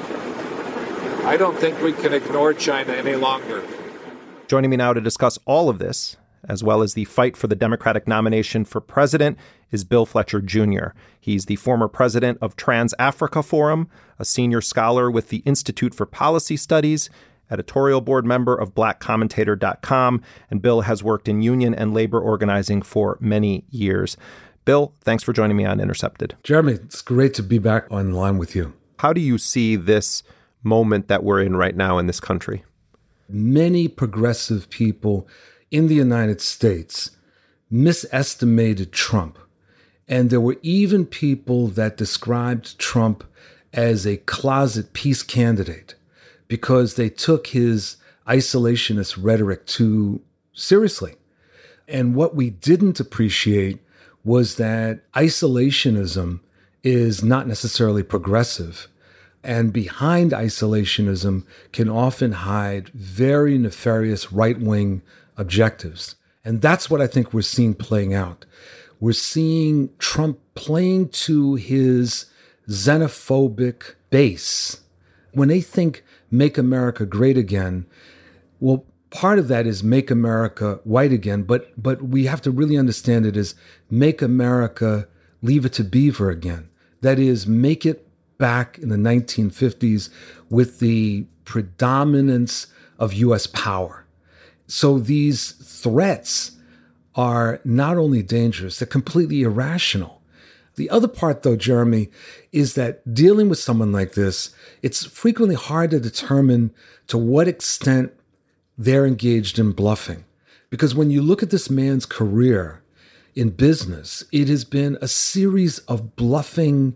Speaker 22: I don't think we can ignore China any longer.
Speaker 3: Joining me now to discuss all of this, as well as the fight for the Democratic nomination for president, is Bill Fletcher Jr. He's the former president of Trans-Africa Forum, a senior scholar with the Institute for Policy Studies, editorial board member of blackcommentator.com, and Bill has worked in union and labor organizing for many years. Bill, thanks for joining me on Intercepted.
Speaker 23: Jeremy, it's great to be back online with you.
Speaker 3: How do you see this moment that we're in right now in this country?
Speaker 23: Many progressive people in the United States misestimated Trump. And there were even people that described Trump as a closet peace candidate because they took his isolationist rhetoric too seriously. And what we didn't appreciate was that isolationism is not necessarily progressive. And behind isolationism can often hide very nefarious right-wing objectives. And that's what I think we're seeing playing out. We're seeing Trump playing to his xenophobic base. When they think make America great again, well, part of that is make America white again, but we have to really understand it as make America leave it to beaver again. That is, make it back in the 1950s with the predominance of U.S. power. So these threats are not only dangerous, they're completely irrational. The other part, though, Jeremy, is that dealing with someone like this, it's frequently hard to determine to what extent they're engaged in bluffing. Because when you look at this man's career in business, it has been a series of bluffing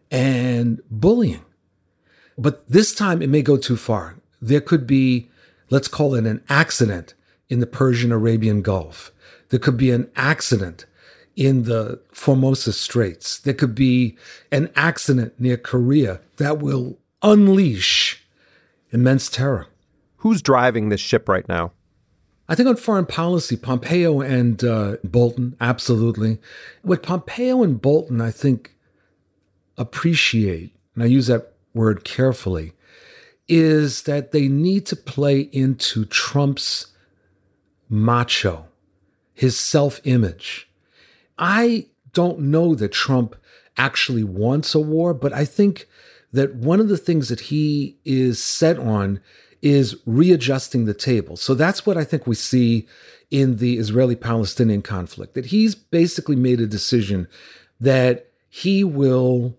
Speaker 23: and bullying. But this time it may go too far. There could be, let's call it an accident in the Persian-Arabian Gulf. There could be an accident in the Formosa Straits. There could be an accident near Korea that will unleash immense terror.
Speaker 3: Who's driving this ship right now?
Speaker 23: I think on foreign policy, Pompeo and Bolton, absolutely. What Pompeo and Bolton, I think, appreciate, and I use that word carefully, is that they need to play into Trump's macho, his self-image. I don't know that Trump actually wants a war, but I think that one of the things that he is set on is readjusting the table. So that's what I think we see in the Israeli-Palestinian conflict, that he's basically made a decision that he will,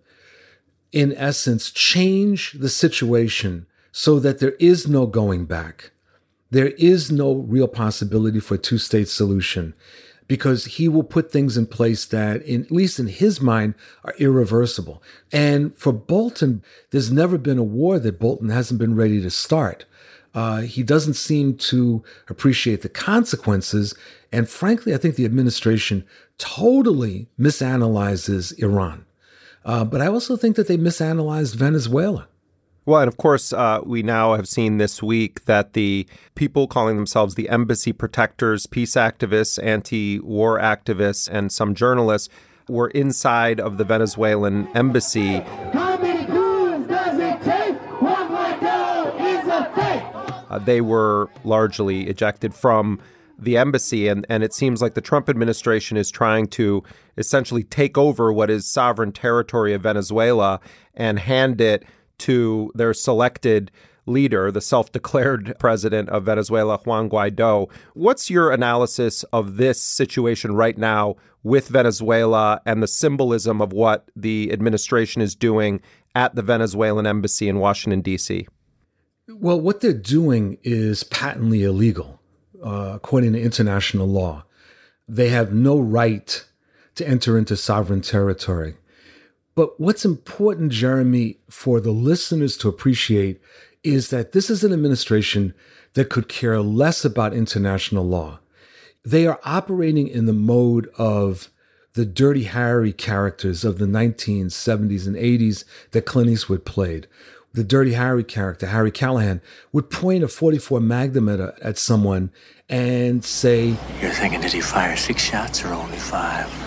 Speaker 23: in essence, change the situation so that there is no going back. There is no real possibility for a two-state solution because he will put things in place that, at least in his mind, are irreversible. And for Bolton, there's never been a war that Bolton hasn't been ready to start. He doesn't seem to appreciate the consequences. And frankly, I think the administration totally misanalyzes Iran. But I also think that they misanalyzed Venezuela.
Speaker 3: Well, and of course, we now have seen this week that the people calling themselves the embassy protectors, peace activists, anti-war activists, and some journalists were inside of the Venezuelan embassy.
Speaker 7: How many coups does it take? One more go is a fake.
Speaker 3: They were largely ejected from the embassy, and it seems like the Trump administration is trying to essentially take over what is sovereign territory of Venezuela and hand it to their selected leader, the self-declared president of Venezuela, Juan Guaido. What's your analysis of this situation right now with Venezuela and the symbolism of what the administration is doing at the Venezuelan embassy in Washington, D.C.?
Speaker 23: Well, what they're doing is patently illegal, according to international law. They have no right to enter into sovereign territory. But what's important, Jeremy, for the listeners to appreciate is that this is an administration that could care less about international law. They are operating in the mode of the Dirty Harry characters of the 1970s and 80s that Clint Eastwood played. The Dirty Harry character, Harry Callahan, would point a .44 Magnum at someone and say,
Speaker 8: "You're thinking, did he fire 6 shots or only 5?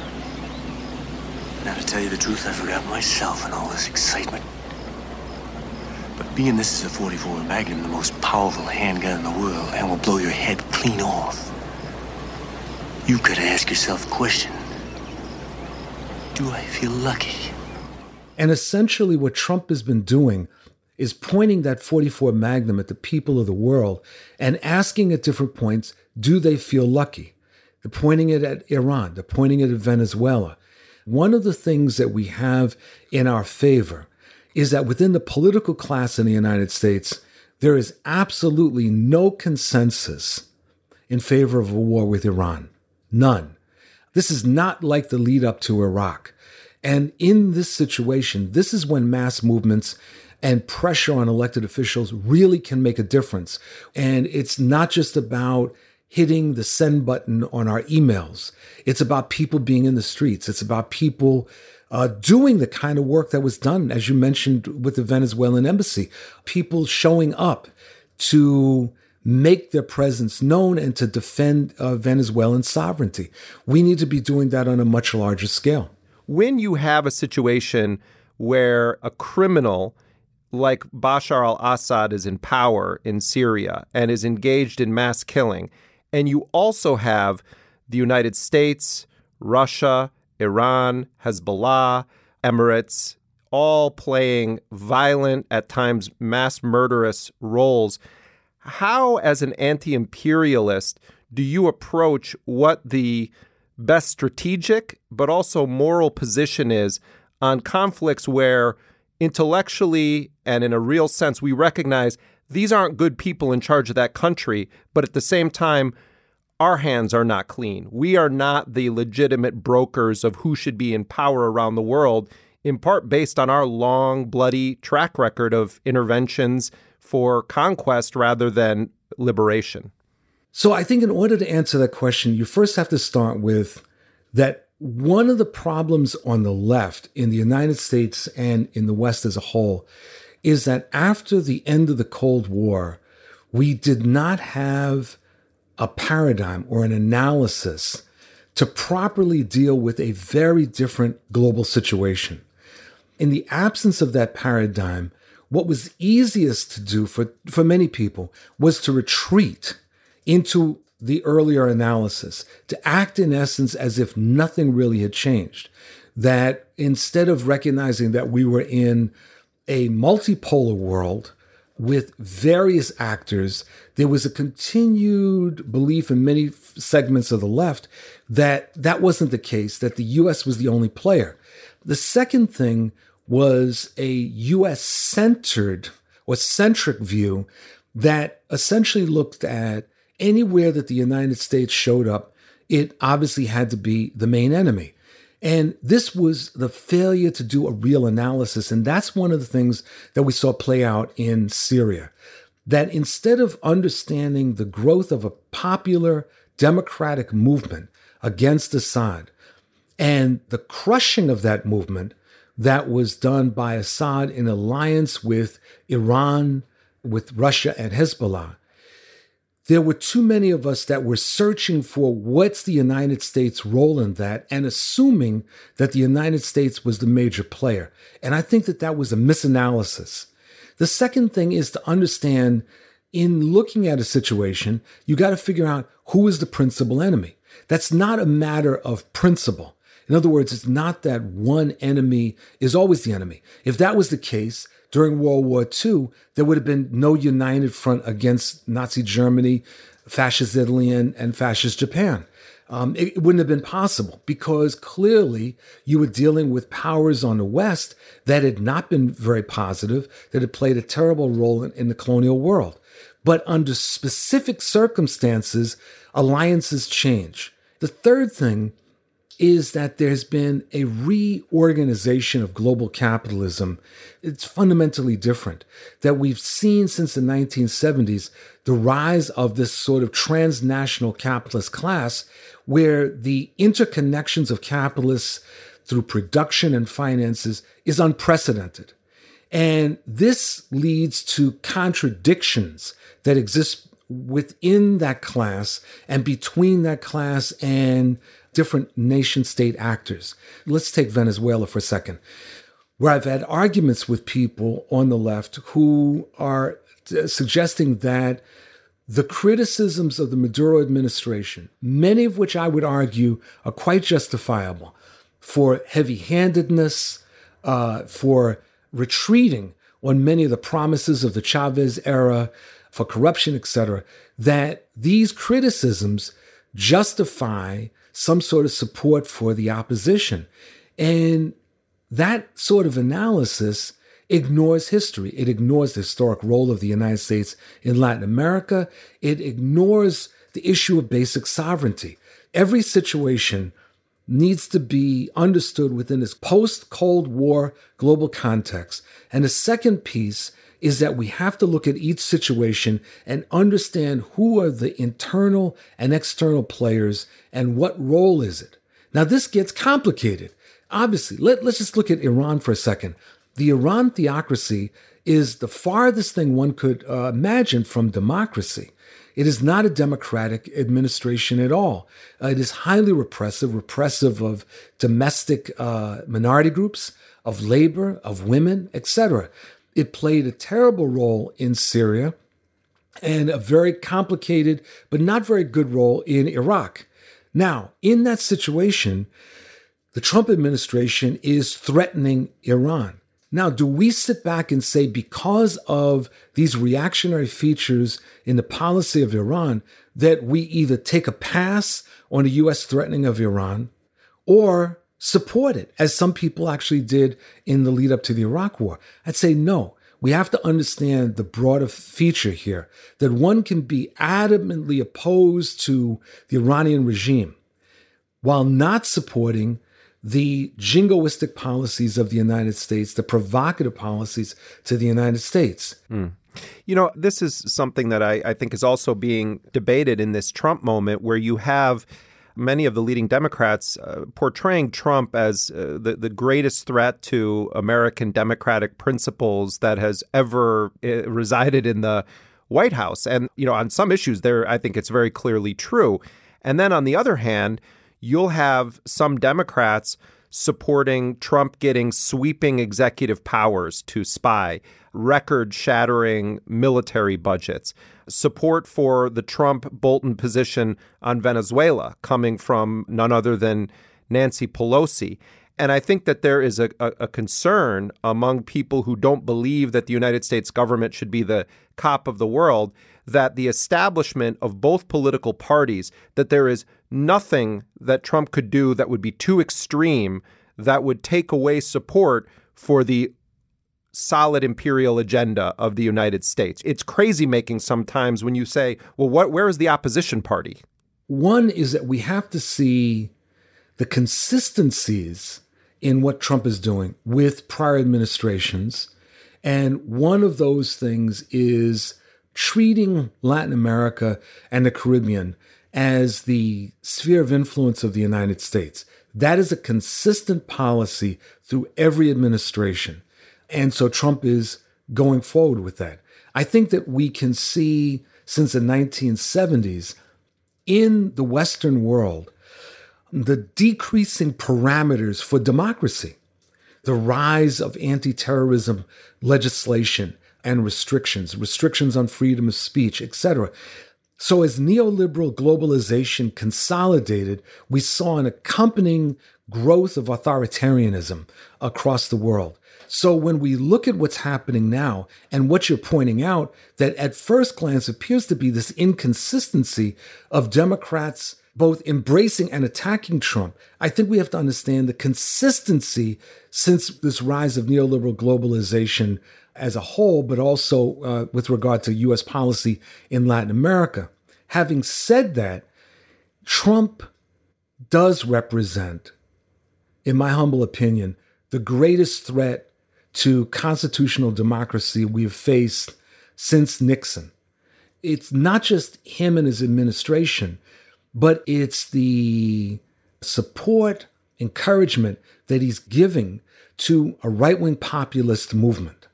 Speaker 8: Now, to tell you the truth, I forgot myself in all this excitement. But being this is a .44 Magnum, the most powerful handgun in the world, and will blow your head clean off, you've got to ask yourself the question, do I feel lucky?"
Speaker 23: And essentially what Trump has been doing is pointing that .44 Magnum at the people of the world and asking at different points, do they feel lucky? They're pointing it at Iran. They're pointing it at Venezuela. One of the things that we have in our favor is that within the political class in the United States, there is absolutely no consensus in favor of a war with Iran. None. This is not like the lead up to Iraq. And in this situation, this is when mass movements and pressure on elected officials really can make a difference. And it's not just about hitting the send button on our emails. It's about people being in the streets. It's about people doing the kind of work that was done, as you mentioned, with the Venezuelan embassy. People showing up to make their presence known and to defend Venezuelan sovereignty. We need to be doing that on a much larger scale.
Speaker 3: When you have a situation where a criminal like Bashar al-Assad is in power in Syria and is engaged in mass killing, and you also have the United States, Russia, Iran, Hezbollah, Emirates, all playing violent, at times mass murderous roles, how, as an anti-imperialist, do you approach what the best strategic but also moral position is on conflicts where intellectually and in a real sense we recognize these aren't good people in charge of that country, but at the same time, our hands are not clean. We are not the legitimate brokers of who should be in power around the world, in part based on our long, bloody track record of interventions for conquest rather than liberation.
Speaker 23: So I think in order to answer that question, you first have to start with that one of the problems on the left in the United States and in the West as a whole is that after the end of the Cold War, we did not have a paradigm or an analysis to properly deal with a very different global situation. In the absence of that paradigm, what was easiest to do for many people was to retreat into the earlier analysis, to act in essence as if nothing really had changed. That instead of recognizing that we were in a multipolar world with various actors, there was a continued belief in many segments of the left that that wasn't the case, that the U.S. was the only player. The second thing was a U.S.-centered or centric view that essentially looked at anywhere that the United States showed up, it obviously had to be the main enemy. And this was the failure to do a real analysis. And that's one of the things that we saw play out in Syria. That instead of understanding the growth of a popular democratic movement against Assad and the crushing of that movement that was done by Assad in alliance with Iran, with Russia and Hezbollah, there were too many of us that were searching for what's the United States' role in that and assuming that the United States was the major player. And I think that that was a misanalysis. The second thing is to understand, in looking at a situation, you got to figure out who is the principal enemy. That's not a matter of principle. In other words, it's not that one enemy is always the enemy. If that was the case, during World War II, there would have been no united front against Nazi Germany, fascist Italy, and fascist Japan. It wouldn't have been possible because clearly you were dealing with powers on the West that had not been very positive, that had played a terrible role in the colonial world. But under specific circumstances, alliances change. The third thing is that there's been a reorganization of global capitalism. It's fundamentally different. That we've seen since the 1970s the rise of this sort of transnational capitalist class where the interconnections of capitalists through production and finances is unprecedented. And this leads to contradictions that exist within that class and between that class and different nation-state actors. Let's take Venezuela for a second, where I've had arguments with people on the left who are suggesting that the criticisms of the Maduro administration, many of which I would argue are quite justifiable, for heavy-handedness, for retreating on many of the promises of the Chavez era, for corruption, etc., that these criticisms justify some sort of support for the opposition. And that sort of analysis ignores history. It ignores the historic role of the United States in Latin America. It ignores the issue of basic sovereignty. Every situation needs to be understood within this post-Cold War global context. And the second piece is that we have to look at each situation and understand who are the internal and external players and what role is it. Now, this gets complicated. Obviously, let's just look at Iran for a second. The Iran theocracy is the farthest thing one could imagine from democracy. It is not a democratic administration at all. It is highly repressive of domestic minority groups, of labor, of women, etc. It played a terrible role in Syria and a very complicated but not very good role in Iraq. Now, in that situation, the Trump administration is threatening Iran. Now, do we sit back and say because of these reactionary features in the policy of Iran that we either take a pass on the U.S. threatening of Iran or support it, as some people actually did in the lead up to the Iraq War? I'd say no. We have to understand the broader feature here, that one can be adamantly opposed to the Iranian regime while not supporting the jingoistic policies of the United States, the provocative policies to the United States.
Speaker 3: You know, this is something that I think is also being debated in this Trump moment, where you have many of the leading Democrats portraying Trump as the greatest threat to American democratic principles that has ever resided in the White House. And, you know, on some issues there, I think it's very clearly true. And then on the other hand, you'll have some Democrats supporting Trump getting sweeping executive powers to spy, record-shattering military budgets, support for the Trump-Bolton position on Venezuela coming from none other than Nancy Pelosi. And I think that there is a concern among people who don't believe that the United States government should be the cop of the world, that the establishment of both political parties, that there is nothing that Trump could do that would be too extreme, that would take away support for the solid imperial agenda of the United States. It's crazy making sometimes when you say, well, where is the opposition party?
Speaker 23: One is that we have to see the consistencies in what Trump is doing with prior administrations. And one of those things is treating Latin America and the Caribbean as the sphere of influence of the United States. That is a consistent policy through every administration. And so Trump is going forward with that. I think that we can see since the 1970s in the Western world, the decreasing parameters for democracy, the rise of anti-terrorism legislation and restrictions on freedom of speech, etc. So as neoliberal globalization consolidated, we saw an accompanying growth of authoritarianism across the world. So when we look at what's happening now and what you're pointing out, that at first glance appears to be this inconsistency of Democrats both embracing and attacking Trump, I think we have to understand the consistency since this rise of neoliberal globalization as a whole, but also with regard to U.S. policy in Latin America. Having said that, Trump does represent, in my humble opinion, the greatest threat to constitutional democracy we've faced since Nixon. It's not just him and his administration, but it's the support, encouragement that he's giving to a right-wing populist movement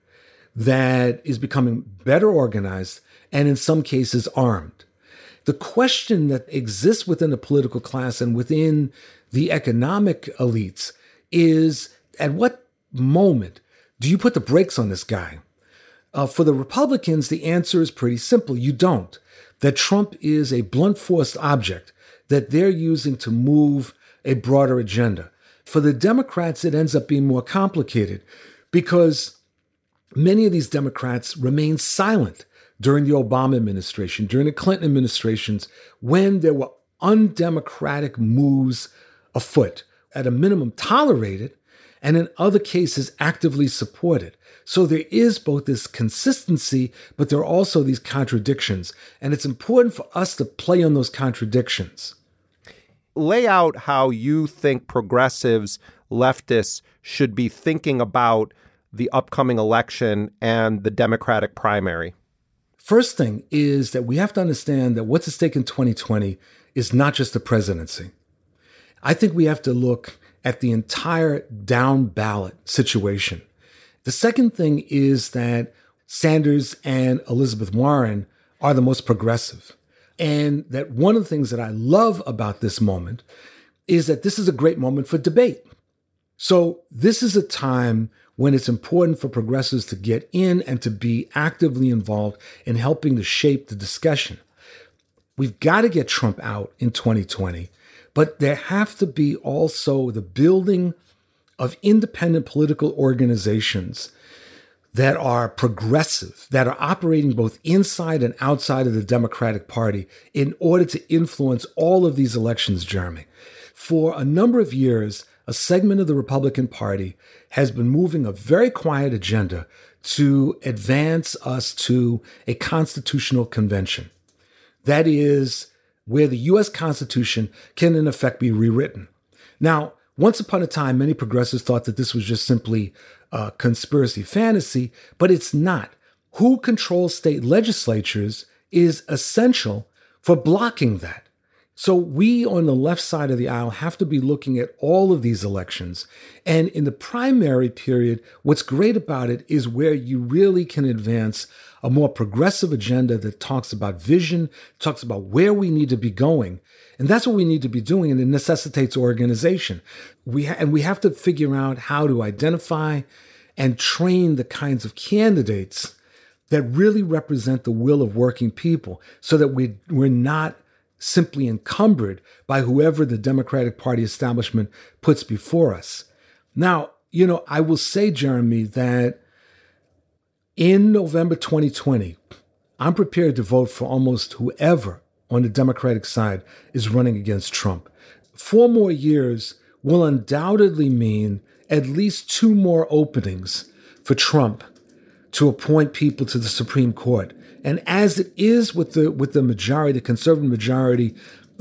Speaker 23: that is becoming better organized and in some cases armed. The question that exists within the political class and within the economic elites is, at what moment do you put the brakes on this guy? For the Republicans, the answer is pretty simple. You don't. That Trump is a blunt force object that they're using to move a broader agenda. For the Democrats, it ends up being more complicated because many of these Democrats remained silent during the Obama administration, during the Clinton administrations, when there were undemocratic moves afoot, at a minimum tolerated, and in other cases actively supported. So there is both this consistency, but there are also these contradictions. And it's important for us to play on those contradictions.
Speaker 3: Lay out how you think progressives, leftists should be thinking about the upcoming election and the Democratic primary.
Speaker 23: First thing is that we have to understand that what's at stake in 2020 is not just the presidency. I think we have to look at the entire down ballot situation. The second thing is that Sanders and Elizabeth Warren are the most progressive. And that one of the things that I love about this moment is that this is a great moment for debate. So this is a time when it's important for progressives to get in and to be actively involved in helping to shape the discussion. We've got to get Trump out in 2020, but there have to be also the building of independent political organizations that are progressive, that are operating both inside and outside of the Democratic Party in order to influence all of these elections, Jeremy. For a number of years, a segment of the Republican Party has been moving a very quiet agenda to advance us to a constitutional convention. That is where the U.S. Constitution can, in effect, be rewritten. Now, once upon a time, many progressives thought that this was just simply a conspiracy fantasy, but it's not. Who controls state legislatures is essential for blocking that. So we on the left side of the aisle have to be looking at all of these elections. And in the primary period, what's great about it is where you really can advance a more progressive agenda that talks about vision, talks about where we need to be going. And that's what we need to be doing, and it necessitates organization. We have to figure out how to identify and train the kinds of candidates that really represent the will of working people so that we're not simply encumbered by whoever the Democratic Party establishment puts before us. Now, I will say, Jeremy, that in November 2020, I'm prepared to vote for almost whoever on the Democratic side is running against Trump. 4 more years will undoubtedly mean at least 2 more openings for Trump to appoint people to the Supreme Court. And as it is with the majority, the conservative majority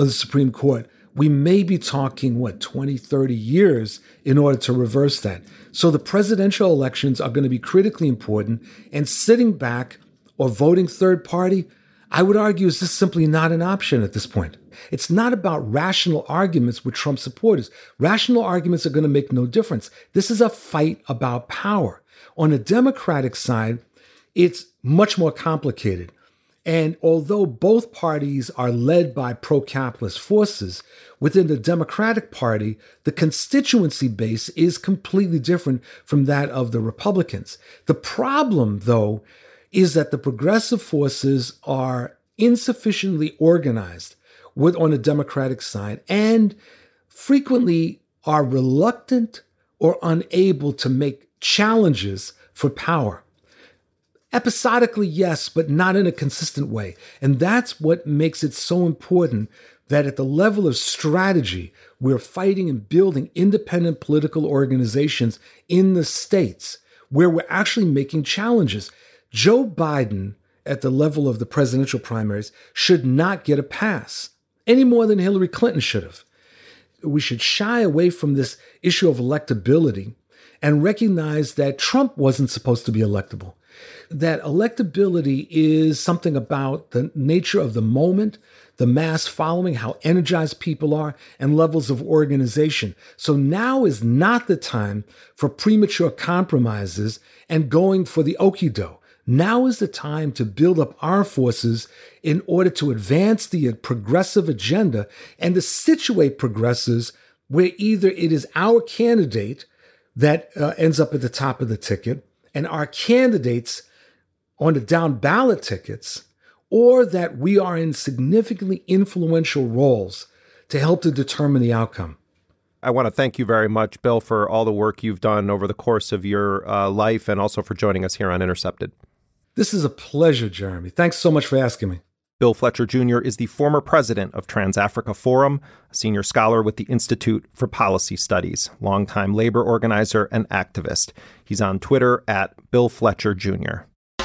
Speaker 23: of the Supreme Court, we may be talking, 20, 30 years in order to reverse that. So the presidential elections are going to be critically important, and sitting back or voting third party, I would argue, is just simply not an option at this point. It's not about rational arguments with Trump supporters. Rational arguments are going to make no difference. This is a fight about power. On the Democratic side, it's much more complicated. And although both parties are led by pro-capitalist forces, within the Democratic Party, the constituency base is completely different from that of the Republicans. The problem, though, is that the progressive forces are insufficiently organized on the Democratic side and frequently are reluctant or unable to make challenges for power. Episodically, yes, but not in a consistent way. And that's what makes it so important that at the level of strategy, we're fighting and building independent political organizations in the states where we're actually making challenges. Joe Biden, at the level of the presidential primaries, should not get a pass any more than Hillary Clinton should have. We should shy away from this issue of electability and recognize that Trump wasn't supposed to be electable. That electability is something about the nature of the moment, the mass following, how energized people are, and levels of organization. So now is not the time for premature compromises and going for the okie-doke. Now is the time to build up our forces in order to advance the progressive agenda and to situate progressives where either it is our candidate that ends up at the top of the ticket and our candidates on the down ballot tickets, or that we are in significantly influential roles to help to determine the outcome.
Speaker 3: I want to thank you very much, Bill, for all the work you've done over the course of your life and also for joining us here on Intercepted.
Speaker 23: This is a pleasure, Jeremy. Thanks so much for asking me.
Speaker 3: Bill Fletcher Jr. is the former president of Trans-Africa Forum, a senior scholar with the Institute for Policy Studies, longtime labor organizer and activist. He's on Twitter at Bill Fletcher Jr.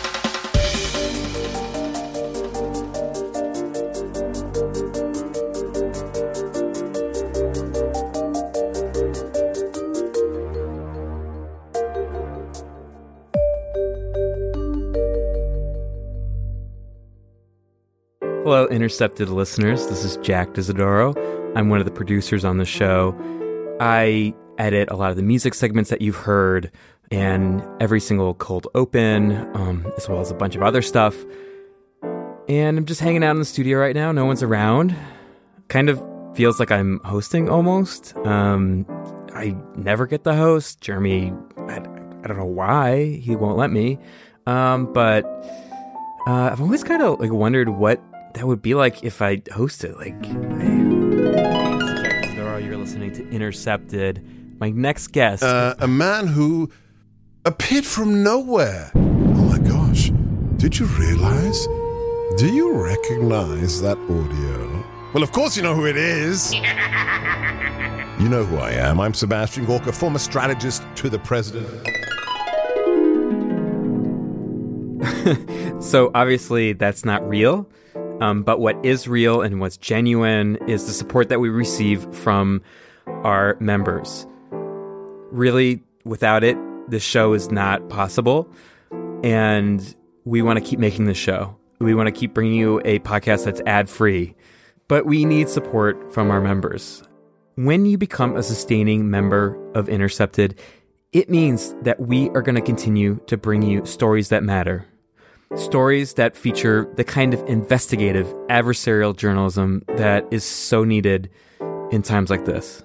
Speaker 5: Hello, Intercepted listeners. This is Jack Dizadoro. I'm one of the producers on the show. I edit a lot of the music segments that you've heard and every single cold open, as well as a bunch of other stuff. And I'm just hanging out in the studio right now. No one's around. Kind of feels like I'm hosting almost. I never get the host. Jeremy, I don't know why he won't let me. But I've always kind of wondered what that would be like if I hosted. You're listening to Intercepted. My next guest,
Speaker 9: a man who appeared from nowhere. Oh my gosh! Did you realize? Do you recognize that audio? Well, of course you know who it is. You know who I am. I'm Sebastian Gorka, former strategist to the president.
Speaker 5: So obviously that's not real. But what is real and what's genuine is the support that we receive from our members. Really, without it, this show is not possible. And we want to keep making this show. We want to keep bringing you a podcast that's ad-free. But we need support from our members. When you become a sustaining member of Intercepted, it means that we are going to continue to bring you stories that matter. Stories that feature the kind of investigative, adversarial journalism that is so needed in times like this.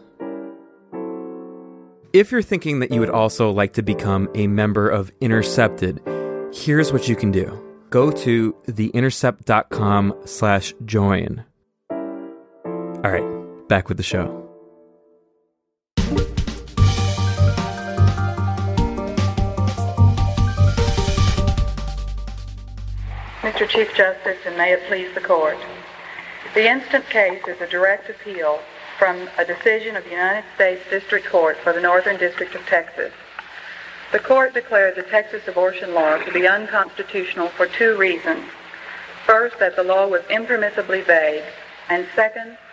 Speaker 5: If you're thinking that you would also like to become a member of Intercepted, here's what you can do. Go to theintercept.com/join. All right, back with the show.
Speaker 12: Mr. Chief Justice, and may it please the Court. The instant case is a direct appeal from a decision of the United States District Court for the Northern District of Texas. The Court declared the Texas abortion law to be unconstitutional for two reasons. First, that the law was impermissibly vague, and second,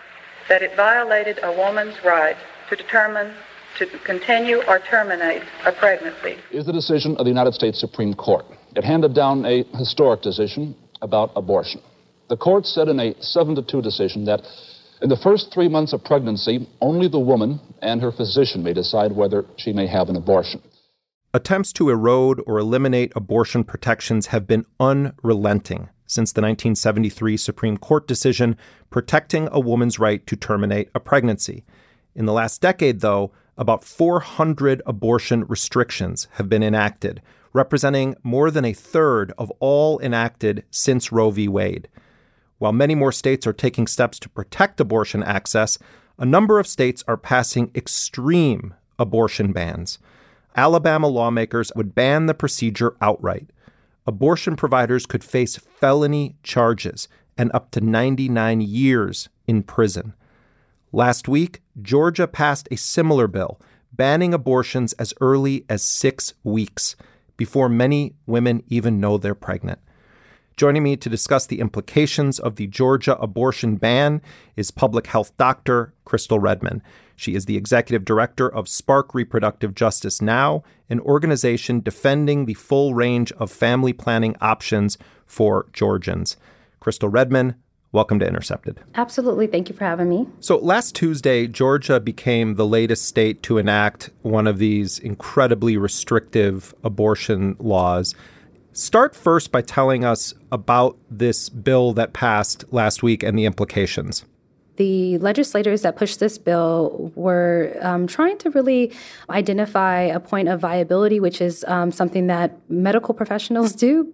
Speaker 12: that it violated a woman's right to determine to continue or terminate a pregnancy.
Speaker 4: Is the decision of the United States Supreme Court. It handed down a historic decision about abortion. The court said in a 7-2 decision that in the first 3 months of pregnancy, only the woman and her physician may decide whether she may have an abortion.
Speaker 3: Attempts to erode or eliminate abortion protections have been unrelenting since the 1973 Supreme Court decision protecting a woman's right to terminate a pregnancy. In the last decade, though, about 400 abortion restrictions have been enacted, representing more than a third of all enacted since Roe v. Wade. While many more states are taking steps to protect abortion access, a number of states are passing extreme abortion bans. Alabama lawmakers would ban the procedure outright. Abortion providers could face felony charges and up to 99 years in prison. Last week, Georgia passed a similar bill, banning abortions as early as 6 weeks, before many women even know they're pregnant. Joining me to discuss the implications of the Georgia abortion ban is public health doctor Crystal Redmond. She is the executive director of Spark Reproductive Justice Now, an organization defending the full range of family planning options for Georgians. Crystal Redmond, welcome to Intercepted.
Speaker 13: Absolutely. Thank you for having me.
Speaker 3: So last Tuesday, Georgia became the latest state to enact one of these incredibly restrictive abortion laws. Start first by telling us about this bill that passed last week and the implications.
Speaker 13: The legislators that pushed this bill were trying to really identify a point of viability, which is something that medical professionals do,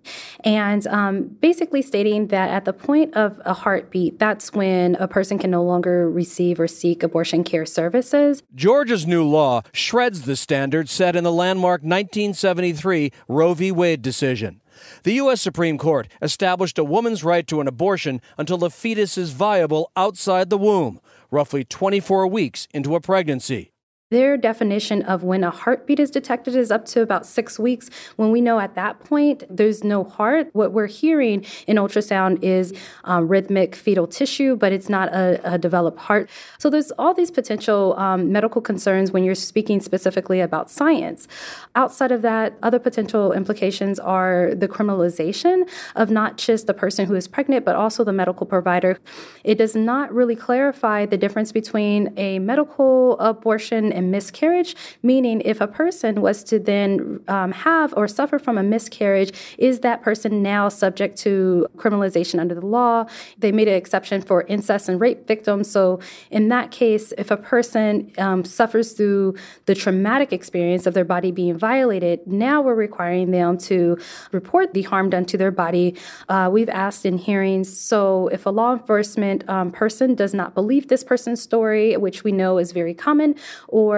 Speaker 13: and basically stating that at the point of a heartbeat, that's when a person can no longer receive or seek abortion care services.
Speaker 15: Georgia's new law shreds the standard set in the landmark 1973 Roe v. Wade decision. The U.S. Supreme Court established a woman's right to an abortion until the fetus is viable outside the womb, roughly 24 weeks into a pregnancy.
Speaker 13: Their definition of when a heartbeat is detected is up to about 6 weeks. When we know at that point there's no heart, what we're hearing in ultrasound is rhythmic fetal tissue, but it's not a developed heart. So there's all these potential medical concerns when you're speaking specifically about science. Outside of that, other potential implications are the criminalization of not just the person who is pregnant, but also the medical provider. It does not really clarify the difference between a medical abortion and miscarriage, meaning if a person was to then have or suffer from a miscarriage, is that person now subject to criminalization under the law? They made an exception for incest and rape victims. So in that case, if a person suffers through the traumatic experience of their body being violated, now we're requiring them to report the harm done to their body. We've asked in hearings, so if a law enforcement person does not believe this person's story, which we know is very common, or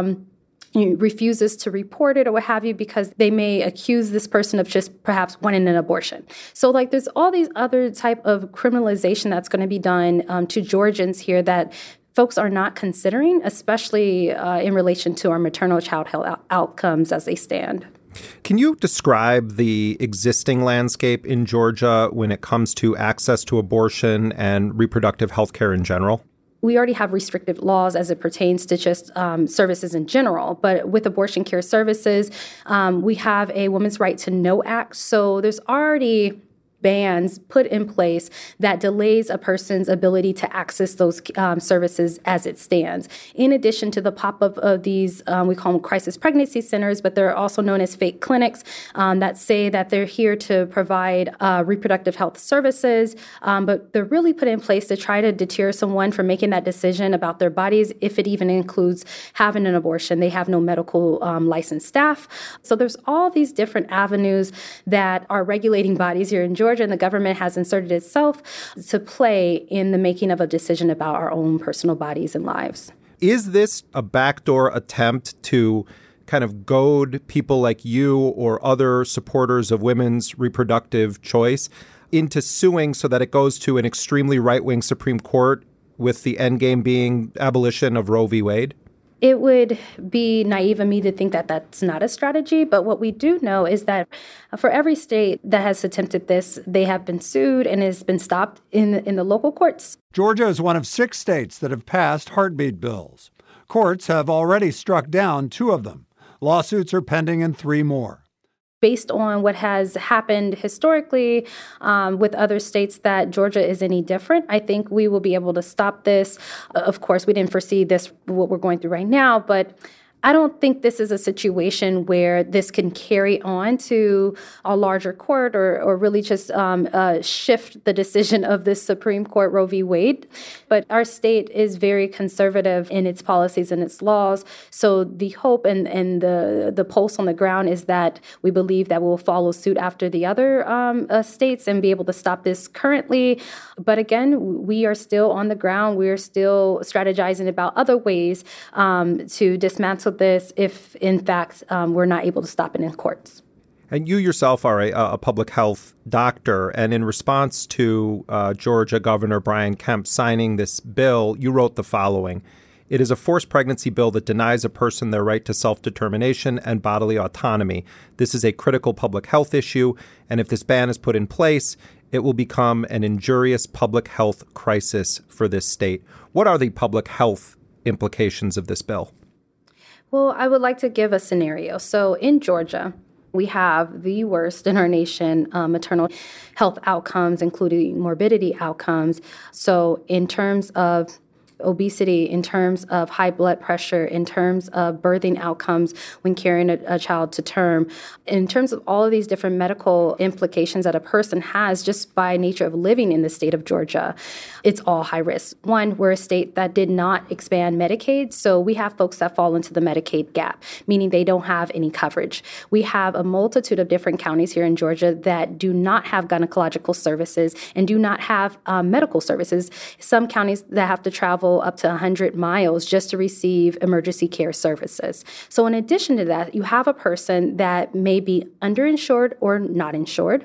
Speaker 13: refuses to report it or what have you because they may accuse this person of just perhaps wanting an abortion. So there's all these other type of criminalization that's going to be done to Georgians here that folks are not considering, especially in relation to our maternal child health outcomes as they stand.
Speaker 3: Can you describe the existing landscape in Georgia when it comes to access to abortion and reproductive health care in general?
Speaker 13: We already have restrictive laws as it pertains to just services in general. But with abortion care services, we have a Women's Right to Know Act. So there's already bans put in place that delays a person's ability to access those services as it stands. In addition to the pop-up of these, we call them crisis pregnancy centers, but they're also known as fake clinics that say that they're here to provide reproductive health services, but they're really put in place to try to deter someone from making that decision about their bodies, if it even includes having an abortion. They have no medical licensed staff. So there's all these different avenues that our regulating bodies here in Georgia and the government has inserted itself to play in the making of a decision about our own personal bodies and lives.
Speaker 3: Is this a backdoor attempt to kind of goad people like you or other supporters of women's reproductive choice into suing so that it goes to an extremely right-wing Supreme Court with the end game being abolition of Roe v. Wade?
Speaker 13: It would be naive of me to think that that's not a strategy, but what we do know is that for every state that has attempted this, they have been sued and has been stopped in the local courts.
Speaker 10: Georgia is one of 6 states that have passed heartbeat bills. Courts have already struck down 2 of them. Lawsuits are pending in 3 more.
Speaker 13: Based on what has happened historically with other states, that Georgia is any different. I think we will be able to stop this. Of course, we didn't foresee this, what we're going through right now, but I don't think this is a situation where this can carry on to a larger court or really just shift the decision of the Supreme Court, Roe v. Wade. But our state is very conservative in its policies and its laws. So the hope and the pulse on the ground is that we believe that we'll follow suit after the other states and be able to stop this currently. But again, we are still on the ground. We are still strategizing about other ways to dismantle this if, in fact, we're not able to stop it in courts.
Speaker 3: And you yourself are a public health doctor, and in response to Georgia Governor Brian Kemp signing this bill, you wrote the following: "It is a forced pregnancy bill that denies a person their right to self-determination and bodily autonomy. This is a critical public health issue, and if this ban is put in place, it will become an injurious public health crisis for this state." What are the public health implications of this bill?
Speaker 13: Well, I would like to give a scenario. So in Georgia, we have the worst in our nation maternal health outcomes, including morbidity outcomes. So in terms of obesity, in terms of high blood pressure, in terms of birthing outcomes when carrying a child to term, in terms of all of these different medical implications that a person has just by nature of living in the state of Georgia, it's all high risk. One, we're a state that did not expand Medicaid, so we have folks that fall into the Medicaid gap, meaning they don't have any coverage. We have a multitude of different counties here in Georgia that do not have gynecological services and do not have medical services. Some counties that have to travel up to 100 miles just to receive emergency care services. So in addition to that, you have a person that may be underinsured or not insured,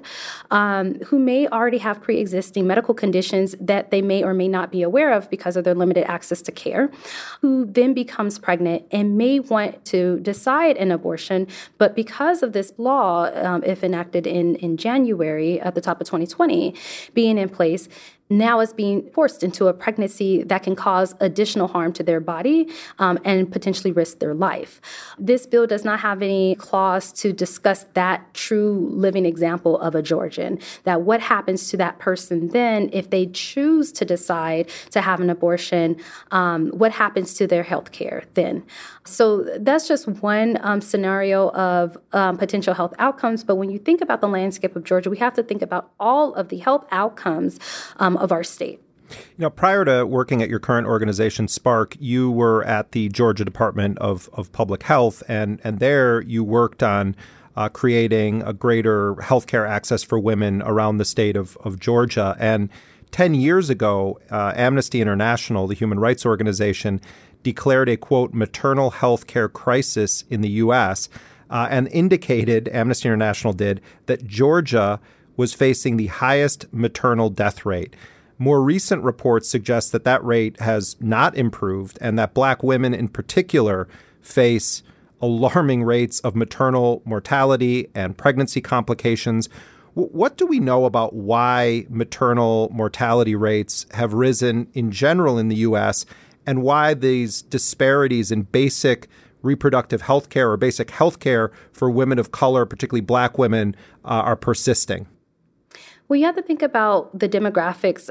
Speaker 13: who may already have pre-existing medical conditions that they may or may not be aware of because of their limited access to care, who then becomes pregnant and may want to decide an abortion, but because of this law, if enacted in January at the top of 2020, being in place, now is being forced into a pregnancy that can cause additional harm to their body and potentially risk their life. This bill does not have any clause to discuss that true living example of a Georgian, that what happens to that person then if they choose to decide to have an abortion, what happens to their health care then. So that's just one scenario of potential health outcomes. But when you think about the landscape of Georgia, we have to think about all of the health outcomes of our state.
Speaker 3: You know, prior to working at your current organization, Spark, you were at the Georgia Department of Public Health, and there you worked on creating a greater healthcare access for women around the state of Georgia. And 10 years ago, Amnesty International, the human rights organization, declared a, quote, maternal health care crisis in the U.S. And indicated, Amnesty International did, that Georgia was facing the highest maternal death rate. More recent reports suggest that that rate has not improved and that Black women in particular face alarming rates of maternal mortality and pregnancy complications. What do we know about why maternal mortality rates have risen in general in the U.S. and why these disparities in basic reproductive health care or basic health care for women of color, particularly Black women, are persisting?
Speaker 13: Well, you have to think about the demographics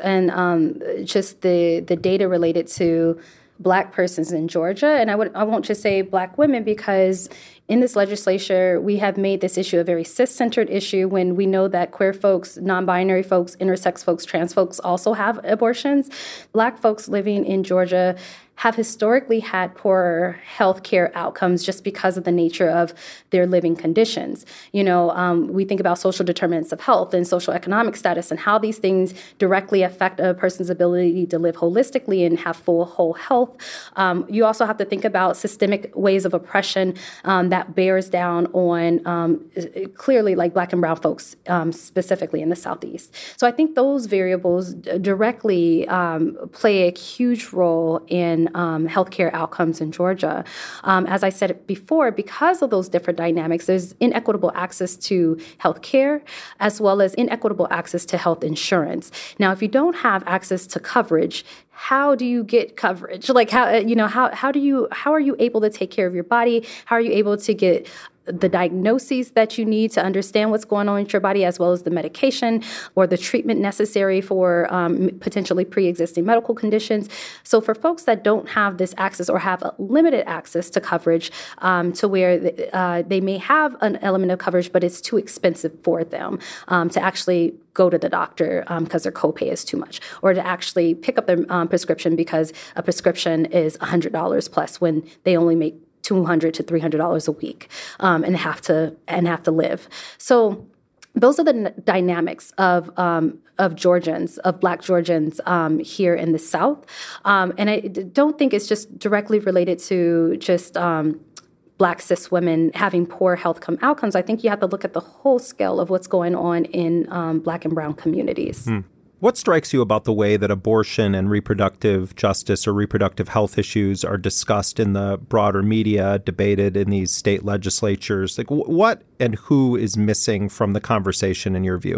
Speaker 13: and just the data related to Black persons in Georgia. And I won't just say Black women, because in this legislature, we have made this issue a very cis-centered issue when we know that queer folks, non-binary folks, intersex folks, trans folks also have abortions. Black folks living in Georgia have historically had poorer healthcare outcomes just because of the nature of their living conditions. You know, we think about social determinants of health and social economic status and how these things directly affect a person's ability to live holistically and have full whole health. You also have to think about systemic ways of oppression that bears down on clearly like Black and brown folks, specifically in the Southeast. So I think those variables directly play a huge role in in healthcare outcomes in Georgia. As I said before, because of those different dynamics, there's inequitable access to healthcare as well as inequitable access to health insurance. Now, if you don't have access to coverage, how do you get coverage? Like how are you able to take care of your body? How are you able to get the diagnoses that you need to understand what's going on in your body, as well as the medication or the treatment necessary for potentially pre-existing medical conditions? So for folks that don't have this access or have limited access to coverage, to where they may have an element of coverage, but it's too expensive for them to actually go to the doctor because their copay is too much, or to actually pick up their prescription because a prescription is $100 plus when they only make $200 to $300 a week and have to live. So those are the dynamics of Georgians, of Black Georgians here in the South. And I don't think it's just directly related to just Black cis women having poor health outcomes. I think you have to look at the whole scale of what's going on in Black and brown communities.
Speaker 3: What strikes you about the way that abortion and reproductive justice or reproductive health issues are discussed in the broader media, debated in these state legislatures? Like, what and who is missing from the conversation in your view?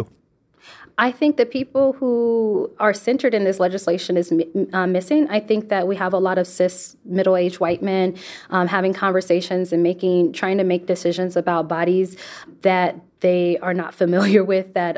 Speaker 13: I think the people who are centered in this legislation is missing. I think that we have a lot of cis middle-aged white men having conversations and trying to make decisions about bodies that they are not familiar with, that,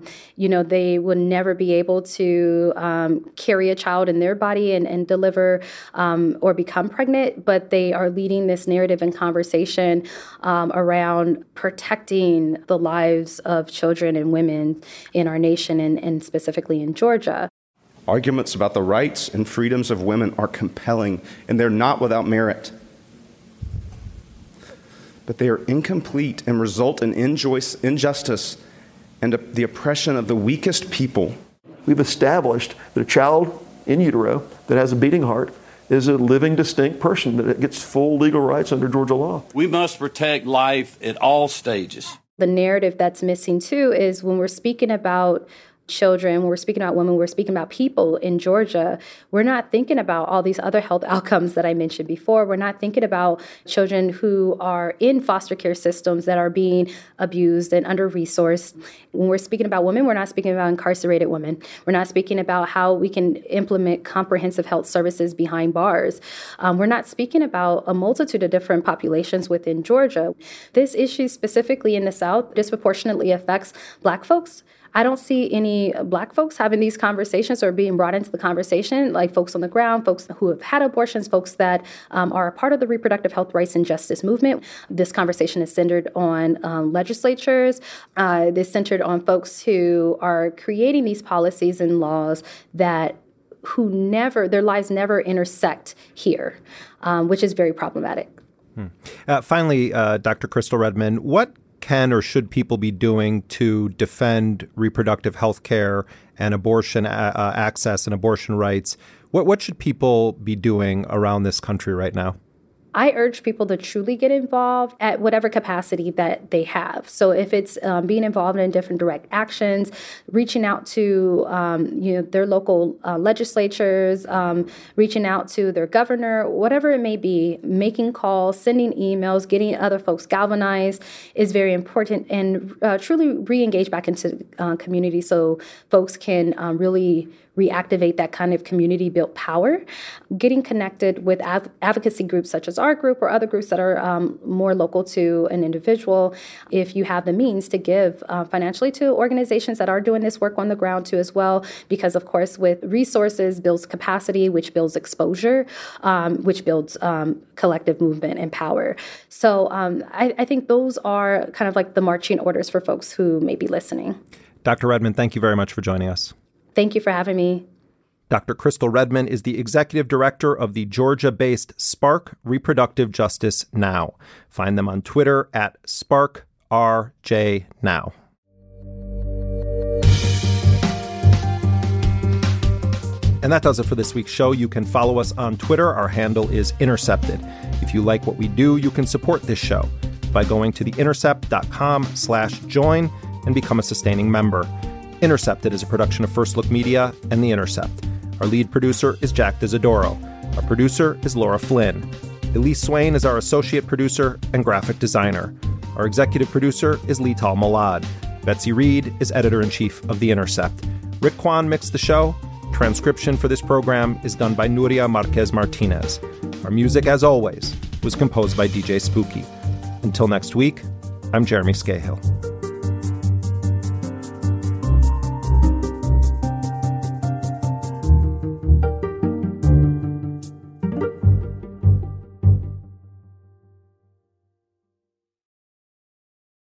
Speaker 13: they would never be able to carry a child in their body and deliver or become pregnant, but they are leading this narrative and conversation around protecting the lives of children and women in our nation and specifically in Georgia.
Speaker 11: Arguments about the rights and freedoms of women are compelling, and they're not without merit. But they are incomplete and result in injustice and the oppression of the weakest people.
Speaker 16: We've established that a child in utero that has a beating heart is a living, distinct person that gets full legal rights under Georgia law.
Speaker 17: We must protect life at all stages.
Speaker 13: The narrative that's missing, too, is when we're speaking about children, when we're speaking about women, we're speaking about people in Georgia, we're not thinking about all these other health outcomes that I mentioned before. We're not thinking about children who are in foster care systems that are being abused and under-resourced. When we're speaking about women, we're not speaking about incarcerated women. We're not speaking about how we can implement comprehensive health services behind bars. We're not speaking about a multitude of different populations within Georgia. This issue specifically in the South disproportionately affects Black folks. I don't see any Black folks having these conversations or being brought into the conversation, like folks on the ground, folks who have had abortions, folks that are a part of the reproductive health rights and justice movement. This conversation is centered on legislatures. It's centered on folks who are creating these policies and laws that their lives never intersect here, which is very problematic.
Speaker 3: Finally, Dr. Crystal Redmond, what can or should people be doing to defend reproductive health care and abortion access and abortion rights? What should people be doing around this country right now?
Speaker 13: I urge people to truly get involved at whatever capacity that they have. So if it's being involved in different direct actions, reaching out to their local legislatures, reaching out to their governor, whatever it may be, making calls, sending emails, getting other folks galvanized is very important, and truly re-engage back into community so folks can really reactivate that kind of community-built power. Getting connected with advocacy groups such as our group or other groups that are more local to an individual, if you have the means to give financially to organizations that are doing this work on the ground too as well, because of course with resources builds capacity, which builds exposure, which builds collective movement and power. So I think those are kind of like the marching orders for folks who may be listening.
Speaker 3: Dr. Redmond, thank you very much for joining us.
Speaker 13: Thank you for having me.
Speaker 3: Dr. Crystal Redmond is the executive director of the Georgia-based Spark Reproductive Justice Now. Find them on Twitter at SparkRJNow. And that does it for this week's show. You can follow us on Twitter. Our handle is Intercepted. If you like what we do, you can support this show by going to theintercept.com/join and become a sustaining member. Intercepted is a production of First Look Media and The Intercept. Our lead producer is Jack D'Isidoro. Our producer is Laura Flynn. Elise Swain is our associate producer and graphic designer. Our executive producer is Lital Malad. Betsy Reed is editor-in-chief of The Intercept. Rick Kwan mixed the show. Transcription for this program is done by Nuria Marquez Martinez. Our music, as always, was composed by DJ Spooky. Until next week, I'm Jeremy Scahill.